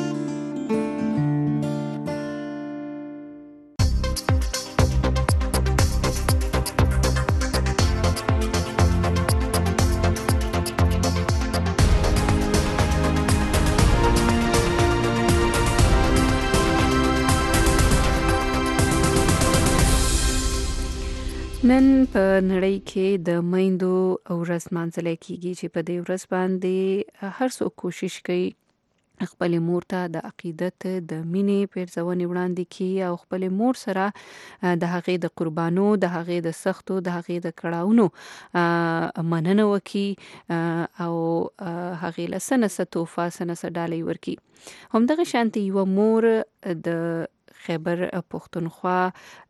نن په نړۍ کې د میندو ورځ لمانځل کیږي چې په دې ورځ باندې هر څوک کوشش کوي خپل مور ته د عقیدت د مینې پیرزونې وړاندې کړي او خپل مور سره د هغې د قربانو، د هغې د سختو، د هغې د کړاوونو مننه وکړي او هغې له څه نه څه تحفه، څه نه څه ډالۍ ورکړي. همدغه شانتې یوه مور د خیبر پښتونخوا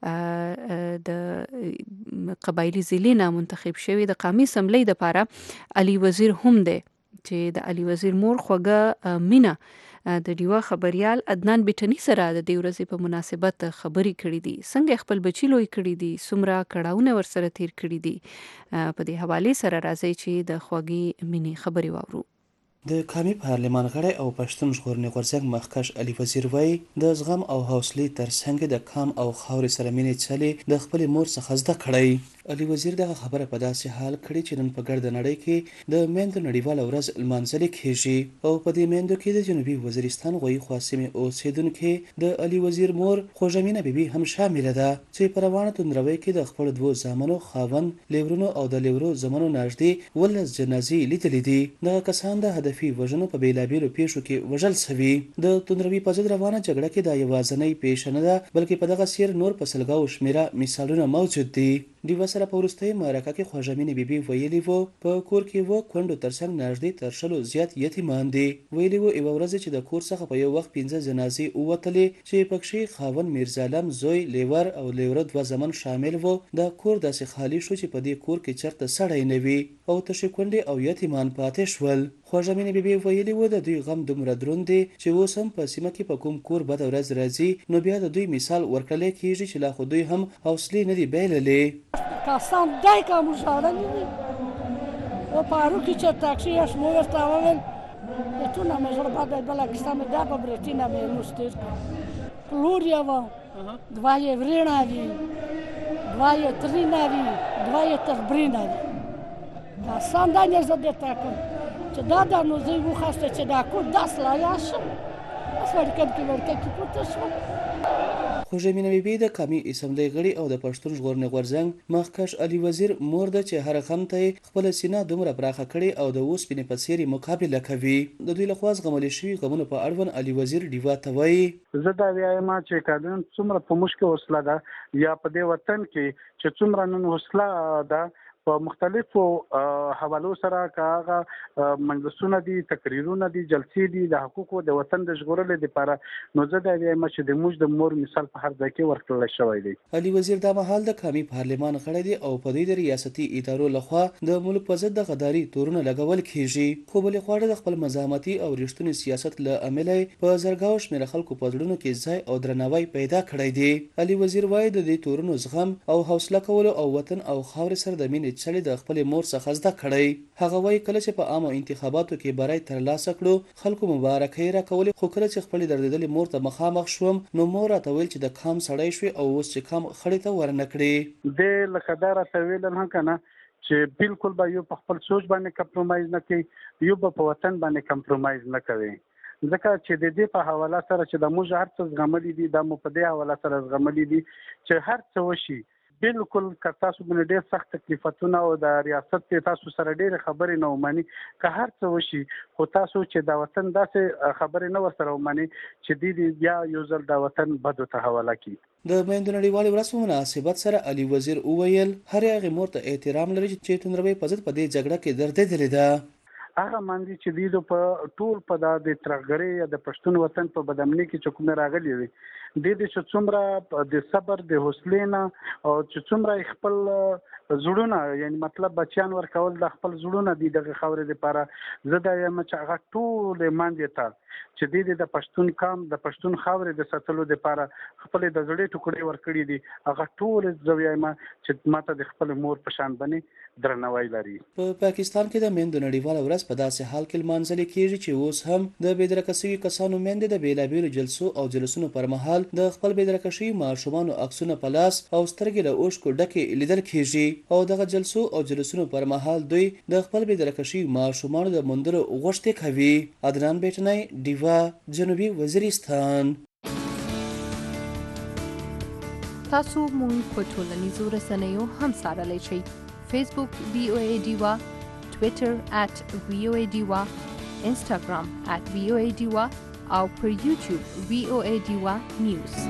د قبایلی ضلع نه منتخب شوی د قومي اسمبلی دپاره علي وزیر هم دی چې د علي وزیر مور خوږه مینه د ډیوه خبریال عدنان بیټني سره د دې ورځې په مناسبت خبرې کړې دي، څنګه خپل بچي لوی کړي دي، څومره کړاوونه ورسره تیر کړي دي. په دې حوالې سره راځي چې د خوږې مینې خبرې واورو. د قومي پارلمان غړی او پښتون ژغورنې غورځنګ مخکښ علي وزیر وایي د زغم او حوصلې ترڅنګ د قام او خاورې سره مینې چلې د خپلې مور څخه زده کړی. علي وزیر دغه خبره په داسې حال کړې چې نن په ګرده نړۍ کې د میندو نړیواله ورځ لمانځل کیږي او په دې میندو کې د جنوبي وزیرستان غویخوا سیمې اوسېدونکې د علي وزیر مور خوږمینه بیبي هم شامله ده چې په روانه توندروي کې د خپلو دوو زامنو خاوند لیورونو او د لیورو زامنو نږدې ولس جنازې لیدلې دي. دغه کسان د هدفي وژنو په بېلابېلو پیښو کې وژل سوي. د توندروي په ضد روانه جګړه کې دا یوازینۍ پیښه نه ده بلکې په دغه څیر نور په سلګاو شمېره مثالونه موجود دي. ډیوه سره په وروستۍ مرکه کې خوږمینې بیبي ویلي وو په کور کې و کونډو ترڅنګ نږدې تر شلو زیات یتیمان دي. ویلي وو یوه ورځ چې د کور څخه په یو وخت پنځه جنازې ووتلې چې پکښې خاوند میرزالم زوی لیور او لیوره دوه زمن شامل وو. دا کور داسې خالي شو چې په دې کور کې چرته سړی نه وي او تشې کونډې او یتیمان پاتې شول. خوږمینې بیبي ویلي وو د دوی غم دومره دروند دی چې اوس هم په سیمه کې په کوم کور بده ورځ راځي نو بیا د دوی مثال ورکړلی کېږي چې لا خو دوی هم حوصلې نه دي بایللې. کسان دی که موږ ژړلي دي و پارو کې چې تاکسي اش مو ورته وویل بتونه مې زړه بده بله کیسه مې دا په برېټینه مې نوش تېر کړ. لور یې وه دوه یې وریڼه وي دوه یې ترینه وي دوه یې تربرینه وي. کسان دا نه زه درته کوم چې دا دا نو زه یې وخواسته چې دا کور داسې لایا شم بس وړکن کې وړکه کې پورته شوم. خوږمینه بیبي د قومي اسمبلۍ غړي او د پښتون ژغورنې غورځنګ مخکښ علي وزیر مور ده چې هر غم ته یې خپله سینه دومره پراخه کړې او د اوسپنې په څېر مقابله کوي. د دوی لخوا زغملی شوي غمونو په اړوند علي وزیر ډیوا ته وایي زه دا وایم چې کادن څومره په موږ کې حوصله ده یا په دې وطن کې چې څومره نن حوصله ده په مختلفو حوالو سره کاغه مجلسونه دي تقریرونه دي جلسې دي د حقوقو د وطن د ژغورلو لپاره نو زه دا وایم چې د موږ د مور مثال په هر ځای کې ورکړل شوی دی. علي وزیر دا مهال د قومي پارلمان غړی دی او په دوی د ریاستي ادارو لخوا د ملک په ضد د غداري تورونه لګول کیږي خو بلې خوا د خپل مزاحمتي او ریښتوني سیاست له امله په زرګاو شمېره خلکو په زړونو کې ځای او درناوی پیدا کړی دی. علي وزیر وایي د دې تورونو زغم او حوصله کولو او وطن او خاورې سره د مینې چلې د خپل مور څخه زده کړی. هغه وایي کله چې په عامو انتخاباتو کې برای ترلاسه کړو خلکو مبارکۍ راکولې خو کله چې خپلې دردېدلې مور ته مخامخ شوم نو مور راته ویل چې د کام سړی شوې او اوس چې کام خړې ته ورنه کړې. د لکه دا راته ویل هم که نه چې بالکل به یو په خپل سوچ باندې کمپرومایز نه کوي یو به په وطن باندې کمپرومایز نه کوي ځکه چې د دې په حواله سره چې د موږ هر څه زغملي دي دا مو په دې حواله سره زغملي دي چې هر څه وشي بالکل که تاسو باندې ډېر سخت تکلیفتونه او د ریاست کې تاسو سره ډېر خبرې نه ومني که هر څه وشي خو تاسو چې د وطن داسې خبرې نه ورسره ومني چې دې بیا یو ځل د وطن بدو ته حواله کړي. د میندو نړیوالې ورځ په مناسبت سره علي وزیر وویل هر هغې مور ته احترام لري چې تندروي په ضد په دې جګړه کې دردېدلې ده. هغه ماندي چې دوی په ټول په د ترهګرۍ یا د پښتون وطن په بدامنۍ کې چې کومې راغلي وي د دې چې څومره د صبر د حوصلې نه او چې څومره خپل زړونه یعنی مطلب بچیان ورکول د خپل زړونه دي دغه خاورې لپاره زه دا یم چې هغه ټول ماندې ته چې د د پښتون کام د پښتون خاورې د ساتلو لپاره خپل د زړې ټوکړې ورکړي دي هغه ټول زه وایم چې ماته د خپل مور په شان باندې درناوی لري. په پاکستان کې د میندو نړیواله ورځ په داسې حال کې لمانځل کېږي چې اوس هم د بېدرکه شوي کسانو میندې د بېلابېلو جلسو او جلسونو پر مهال د خپل بېدرکه شوي ماشومانو عکسونه په لاس او سترګې له اوښکو ډکې لیدل کېږي او دغه جلسو او جلسونو پر مهال دوی د خپل بېدرکه شوي ماشومانو د موندلو غوښتې کوي. عدنان بیټنی ډیوا جنوبي وزیرستان. تاسو مونږ په ټولنیزو رسنیو هم څارلی شئ. فیسبوک وی او ای ډیوا، ټویټر ات وی او ای ډیوا، انسټاګرام ات وی او ای ډیوا او پر یوټیوب وی او ای ډیوا نیوز.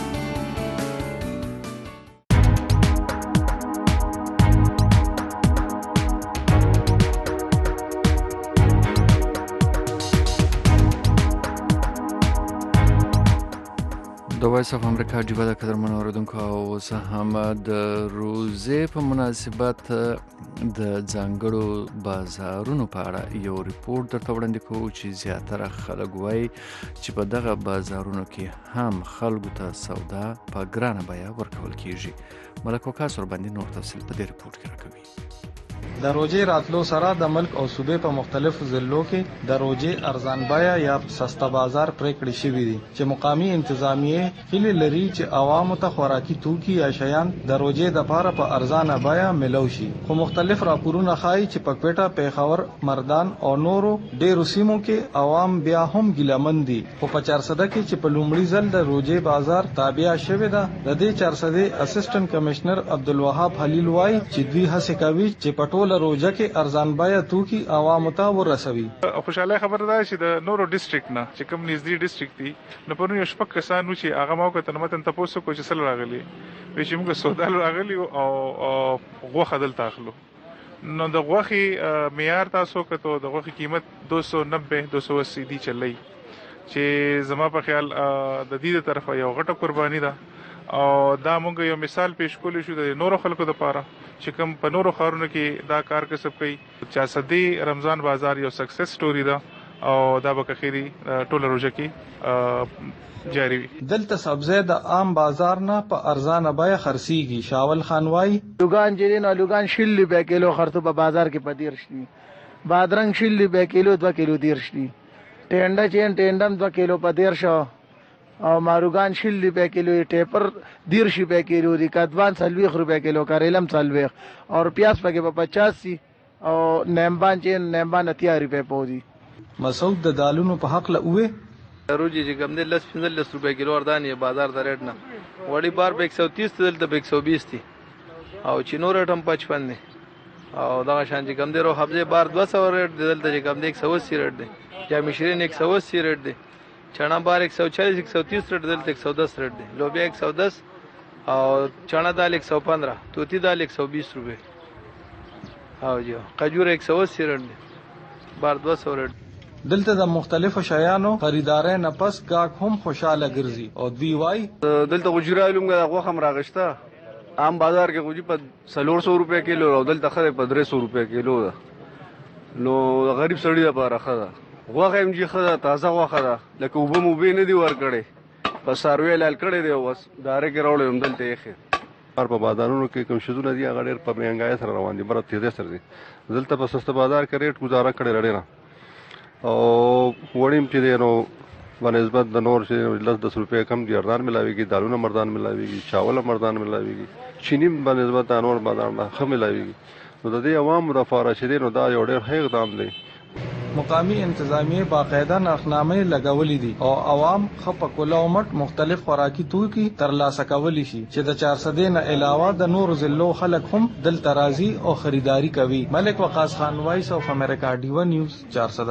د وایس اف امریکا ډیوا د قدرمنو اوریدونکو او اوس هم د روزې په مناسبت د ځانګړو بازارونو په اړه یو ریپورت درته وړاندې کوو چې زیاتره خلک وایي چې په دغه بازارونو کې هم خلکو ته سودا په ګرانه بیه ورکول کیږي. ملک وکاس ورباندې نور تفصیل په دې ریپورت کې راکوي. د روجې راتلو سره د ملک او صوبې په مختلفو ضلعو کې د روجې ارزان بیه یا سسته بازار پریکړې شوي دي چې مقامي انتظامیه هیله لري چې عوامو ته خوراکي توکي یا شیان د روجې د پاره په ارزانه بیه ملو شي. خو مختلف راپورونه ښایي چې په کوټه، پیښور، مردان او نورو ډېرو سیمو کې عوام بیا هم ګیلمن دي. خو په چارسده کې چې په لومړي ځل د روجې بازار تابع شوی ده د دې چارسده اسسټنټ کمشنر عبدالوهاب خلیل وایي چې دوی هڅه کوي چې په ټوله روزه کې ارزان بیه توکي عوامو ته ورسوي. خوشاله خبره ده چې د نورو ډیسټریکټ نه چې کوم نږدې ډیسټریکټ دي نو پرون یو شپږ کسان و چې هغه موقع ته متن تاسو کو چې سره راغلي وی چې موږ سودال راغلي او غوښه دلته اخلو نو د غوښې معیار تاسو کته د غوښې قیمت دو سو نوے دو سو اسی دی چلی چې زما په خیال د دې طرفه یو غټه قرباني ده او دا موږ یو مثال پیش کولی شو د نورو خلکو لپاره چې کوم په نورو ښارونو کې دا کار کسب کوي. چا صدی رمضان بازار یو سکسس سټوري ده او دا به کخيري ټوله روزه کې جاری وي. دلته سبزی د عام بازار نه په ارزانه بیه خرڅیږي. شاول خان وای لوګان چې نه لوګان شل روپے کیلو خرڅو په بازار کې پدیر شي. بادرنګ شل روپے کیلو دو کیلو دیر شي. ټینډه چې ټینډم دو کیلو پدیر شو او ماروگان شل روپے کیلو ټیپر دیر روپے کیلو دی کدوان سلویخ روپے کیلو کریلم سلویخ اور پیاز پکې په پچاس سی او نیمبان چې نیمبان اتیا روپے پودي. مسعود د دالونو په حق له وې روجي چې کوم دې لس پنځلس روپے کیلو اردان یې بازار د ریټ نه وړي بار به ایک سو تیس دلته به ایک سو بیس دي او چینو ریټ هم پچپن دی او دا شان چې کوم دې رو حبزه بار دو سو ریټ دلته چې کوم دې ایک سو اسی ریټ دی جامع شیرین ایک سو اسی ریټ دی چنا بار ایک سو چالیس ایک سو تیس ریٹ دلته ایک سو دس ریٹ دی. لوبیا ایک سو دس او چنا دال ایک سو پندرہ توتی دال ایک سو بیس روپے او جو قجور ایک سو اسی ریٹ دی بار دو سو ریٹ. دلته د مختلفو شیانو خریدارۍ نه پس گاهک هم خوشاله ګرځي او دوی وای دلته غوجرا لومګه غوښه هم راغشته عام بازار کې غوجي په سلور سو روپے کیلو او دلته خره په درې سو روپے کیلو ده نو غریب سړی لپاره خره غوښه هم چې خره تازه غوښه ده لکه وبم وبې نه دی ور کړي په سروې لال کړي دی اوس دارې کې راوړې هم دلته یې خیر په بازارونو کې کوم شذونه دي هغه ډېر په مهنګای سره روان دي بره تیزه سره دي دلته په سسته بازار کې ریټ گزاره کړي لړې نه او وړیم چې دی نو بنسبت د نور چې لس دس روپے کم دي اردان ملاويږي دالونه مردان ملاويږي چاول مردان ملاويږي چینی بنسبت د نور بازار نه خم ملاويږي نو د دې عوامو د فارا شې نو دا یو ډېر ښه اقدام دی. مقامی انتظامیه باقاعده نرخنامه لګولې دي او عوام خپ کوله مټ مختلف خوراکي توکي ترلاسه کولی شي چې د چهارصد نه علاوه د نور زلو خلک هم دل ترازی او خریداری کوي. ملک وقاص خان وایس اف امریکا ډیو نیوز چهارصد.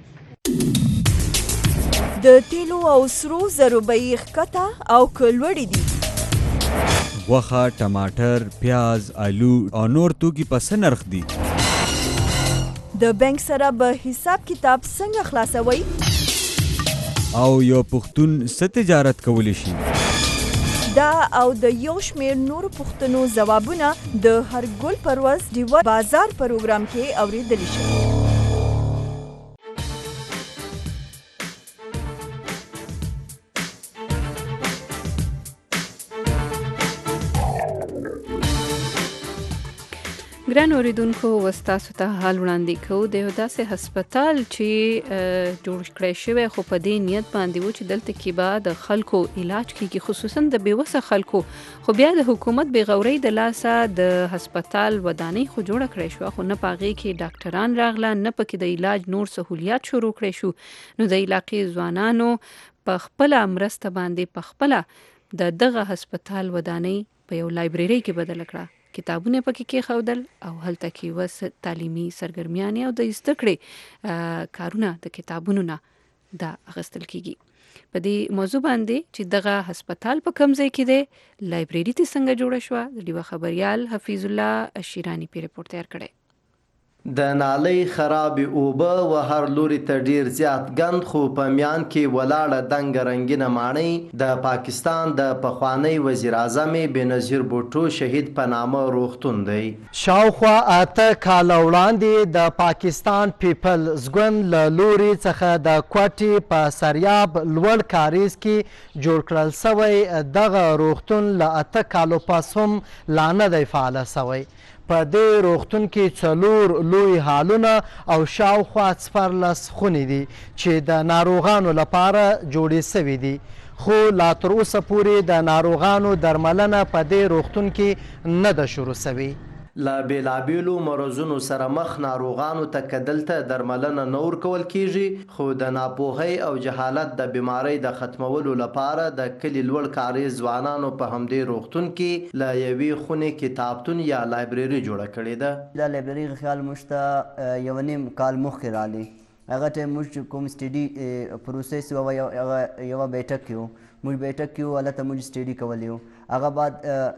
د تیلو او سرو زرو بیې ښکته او کلوړې دي. غوښه، ټماټر، پیاز، آلو او نور توکي په څه نرخ دي؟ د بانک سره به حساب کتاب څنګه خلاصوي؟ او یو پښتون څه تجارت کولی شي؟ دا او د یو شمېر نورو پوښتنو ځوابونه د هر ګل پر ورځ ډیوه بازار پروګرام کې اورېدلی شي. ګران اوریدونکو وستاسو ته حال وړاندې کوو د یو داسې هسپتال چې جوړ کړی شوی خو په دې نیت باندې و چې دلته کې به د خلکو علاج کیږي خصوصا د بیوسه خلکو خو بیا د حکومت بېغورۍ د لاسه د هسپتال ودانۍ خو جوړه کړی شوه خو نه په هغې کې ډاکټران راغله نه پکې د علاج نور سهولیات شروع کړی شو نو د علاقې ځوانانو په خپله مرسته باندې په خپله د دغه هسپتال ودانۍ په یو لایبررۍ کې بدله کړه کتابونه پکې کېښودل او هلته کې وس تعلیمي سرګرمیانې او د زده کړې کارونه د کتابونو نه دا اخیستل کېږي. په دې موضوع باندې چې دغه هسپتال په کوم ځای کې دی لایبرري دې څنګه جوړه شوه د ډیوه خبریال حفیظ الله شیراني پې رپورټ تیار کړی. د نالۍ خراب اوبه و هر لوري ته ډیر زیات ګند خو په میان کې ولاړه دنګ رنگینه ماڼۍ د پاکستان د پخوانی وزیر اعظم بېنظیر بوټو شهید په نامه روغتون دی. شاوخوا اته کاله وړاندې د پاکستان پیپلز ګوند له لوري څخه د کوټې په سریاب لوړ کاریز کې جوړ کړل سوی دغه روغتون له اته کالو پس هم لا نه دی فعاله سوی. په دې روغتون کې څلور لوی هالونه او شاوخوا څوارلس خونې دي چې د ناروغانو لپاره جوړې سوي دي خو لا تر اوسه پورې د ناروغانو درملنه په دې روغتون کې نه ده شروع سوې. له بېلابېلو مرضونو سره مخ ناروغانو ته که دلته درملنه نه ورکول کیږي، خو د ناپوهۍ او جهالت د بیمارۍ د ختمولو لپاره د کلي لوړ کاریز ځوانانو په همدې روغتون کې له یوې خونې کتابتون یا لایبرري جوړه کړې ده. دا لایبرري خیال موږ ته یو نیم کال مخکې راغلی. هغه ټایم موږ کوم سټډي پروسس و هغه یوه بیټک کې وو، موږ بیټک کې وو، هلته موږ سټډي کولی وو. هغه بعد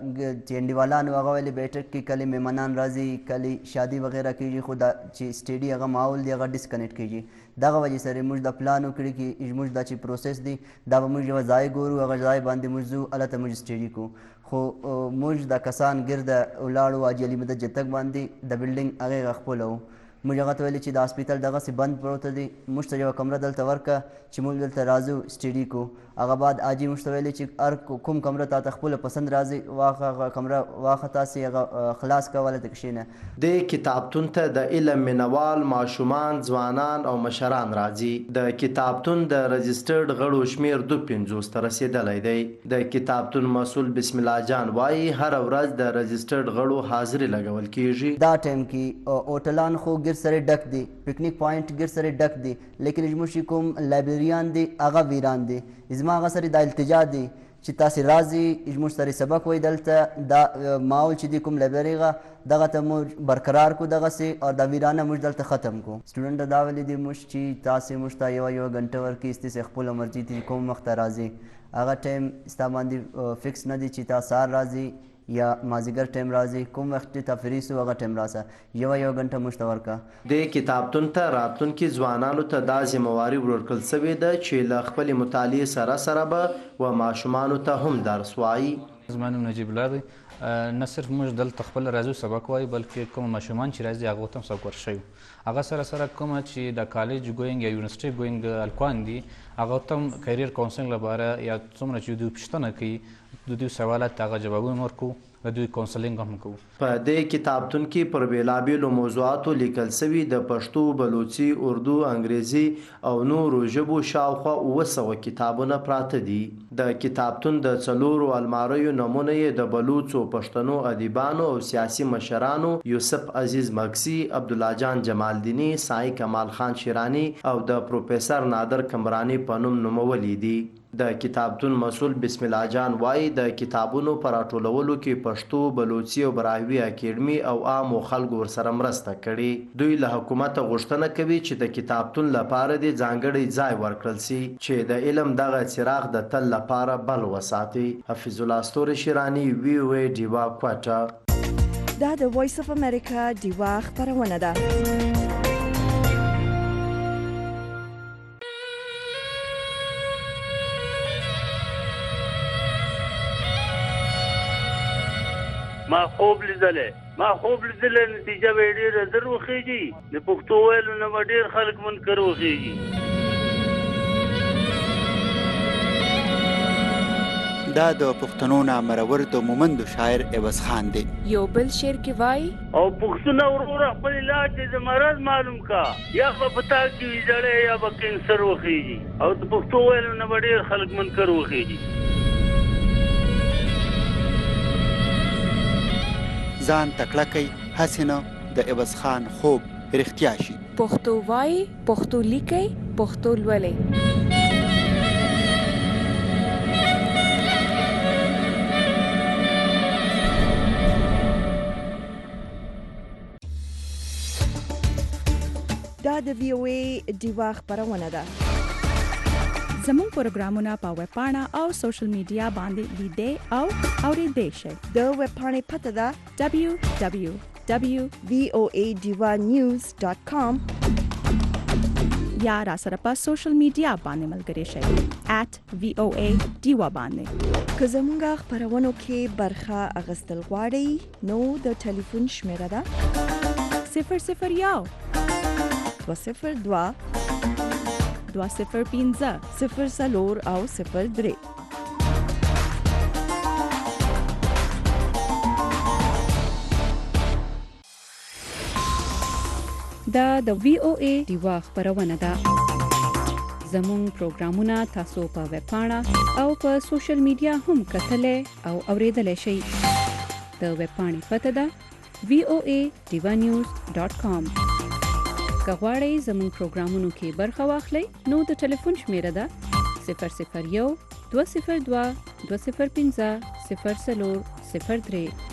چې انډیوالانو هغه ویلې بیټک کې کله مهمانان راځي، کله شادي وغیره کېږي، خو دا چې سټډي هغه ماحول دی هغه ډسکنیکټ کېږي. دغه وجې سره موږ دا پلان وکړي چې موږ دا چې پروسس دی دا به موږ یوه ځای ګورو، هغه ځای باندې موږ ځو، هلته موږ سټډي کوو. خو موږ دا کسان ګرده ولاړو حاجي علي مدد جتک باندې د بلډینګ هغې هغه خپله وو. موږ هغه ته ویلې چې د هاسپیټل دغسې بند پروته دی، موږ ته یوه کمره دلته ورکړه چې موږ دلته راځو سټډي کوو. هغه بعد حاجي موږ ته ویلې چې هر کوم کمره تا ته خپله پسند راځي واخه، هغه کمره واخه، تاسې هغه خلاص کړه، هلته کښېنه. دې کتابتون ته د علم مینوال ماشومان، ځوانان او مشران راځي. د کتابتون د رجسټرډ غړو شمیر دوه پنځوس ته رسېدلی دی. د کتابتون مسؤل بسم الله جان وایي هره ورځ د رجسټرډ غړو حاضري لګول کېږي. دا ټایم کې هوټلان خو ګر سره ډک دي، پکنیک پوینټ ګر سره ډک دي، لیکن زموږ کوم لایبرریان دي هغه ویران دي. زما هغه سره دا التجا دی چې تاسې راځئ زموږ سره سبق وایي دلته. دا ماحول چې دی کوم لایبرري هغه دغه ته موږ برقرار کړو دغسې، او دا ویرانه موږ دلته ختم کړو. سټوډنټ دا ویلي دي موږ چې تاسې موږ ته یوه یوه ګنټه ورکړئ، ستاسې خپله مرضي دي کوم وخت ته راځئ. هغه ټایم ستا باندې فکس نه دی چې تا سهار راځئ یا مازدیګر ټایم راځي، کوم وخت ته فری سو هغه ټایم راځه، یوه یوه ګنټه موږ ته ورکړه. دې کتابتون ته راتلونکي ځوانانو ته دا ذمهواري ورکړل سوې ده چې له خپلې مطالعې سره سره به و ماشومانو ته هم درس وایي. زما نوم نجیب الله دی. نه صرف موږ دلته خپل راځو سبق وایو، بلکې کوم ماشومان چې راځي هغو ته هم سبق ورښیو. هغه سره سره کومه چې د کالج ګوینګ یا یونیورسټي ګوینګ الکوان دي هغو ته هم کیریر کاونسلنګ لپاره یا څومره چې دوی پوښتنه کوي د دوی سوالات ته هغه جوابونه ورکوو، د دوی کاونسلنګ هم کوو. په دې کتابتون کې پر بېلابېلو موضوعاتو لیکل سوي د پښتو، بلوچي، اردو، انګریزي او نورو ژبو شاوخوا اووه سوه کتابونه پراته دي. د کتابتون د څلورو الماریو نمونه یې د بلوڅو، پښتنو ادیبانو او سیاسي مشرانو یوسف عزیز مکسي، عبدالله جان جمالدیني، سائی کمال خان شیرانی او د پروفیسر نادر کمرانی په نوم نومولي دي. د کتابتون مسؤل بسم الله جان وایي د کتابونو په راټولولو کې پښتو، بلوچي او براهوي اکیډمي او عامو خلکو ورسره مرسته کړې. دوی له حکومته غوښتنه کوي چې د کتابتون لپاره د ځانګړی ځای ورکړل سي چې د علم دغه څراغ د تل لپاره بل وساتي. حفیظ الله ستوري شیرانی، وی او ای ډیوا کوټه. دا د وایس اف امریکا ډیوا خبرونه ده. ما خوب لیدلې ما خوب لیدلې نتیجه به ډېره زر وخېږي. د پښتو ویلو نه به ډېر خلک منکر وخېږي. دا د پښتنو نامرور د مومندو شاعر عوض خان دی. یو بل شعر کې وایي او پښتونه وروره خپل علاج د مرض معلوم کا، یا به پتا کې ویجړې یا به کینسر وخېږي، او د پښتو ویلو نه به ډېر خلک منکر وخېږي. ځان تکړه کوي هسې نه د عوض خان خوب رښتیا شي. پښتو وایي، پښتو لیکئ، پښتو لولئ. دا د وی او ای ډیوا خبرونه ده. زموږ پروګرامونه په ویب پاڼه او سوشل میډیا باندې لیدئ او اورېدئ شئ. د ویب پاڼې پته ده دبلیو دبلیو دبلیو ډاٹ وی او ای ډیوا نیوز ډاټ کام یا را سره په سوشل میډیا باندې ملګري شئ ایٹ وی او ای ډیوا باندې. که زموږ خبرونو کې برخه اخیستل غواړئ نو د ټلیفون شمیره ده صفر صفر یو دوه صفر دوه دوه صفر پنځه صفر څلور او صفر درې. دا د وی او ای ډیوا خبرونه ده. زموږ پروګرامونه تاسو په ویب پاڼه او په سوشل میډیا هم کتلای او اوریدلای شئ. د ویب پاڼې پته ده وی او ای ډیوا نیوز ډاٹ کام. که غواړئ زموږ پروګرامونو کې برخه واخلئ نو د ټلیفون شمیره ده صفر صفر یو دوه صفر دوه دوه صفر پنځه صفر څلور صفر درې.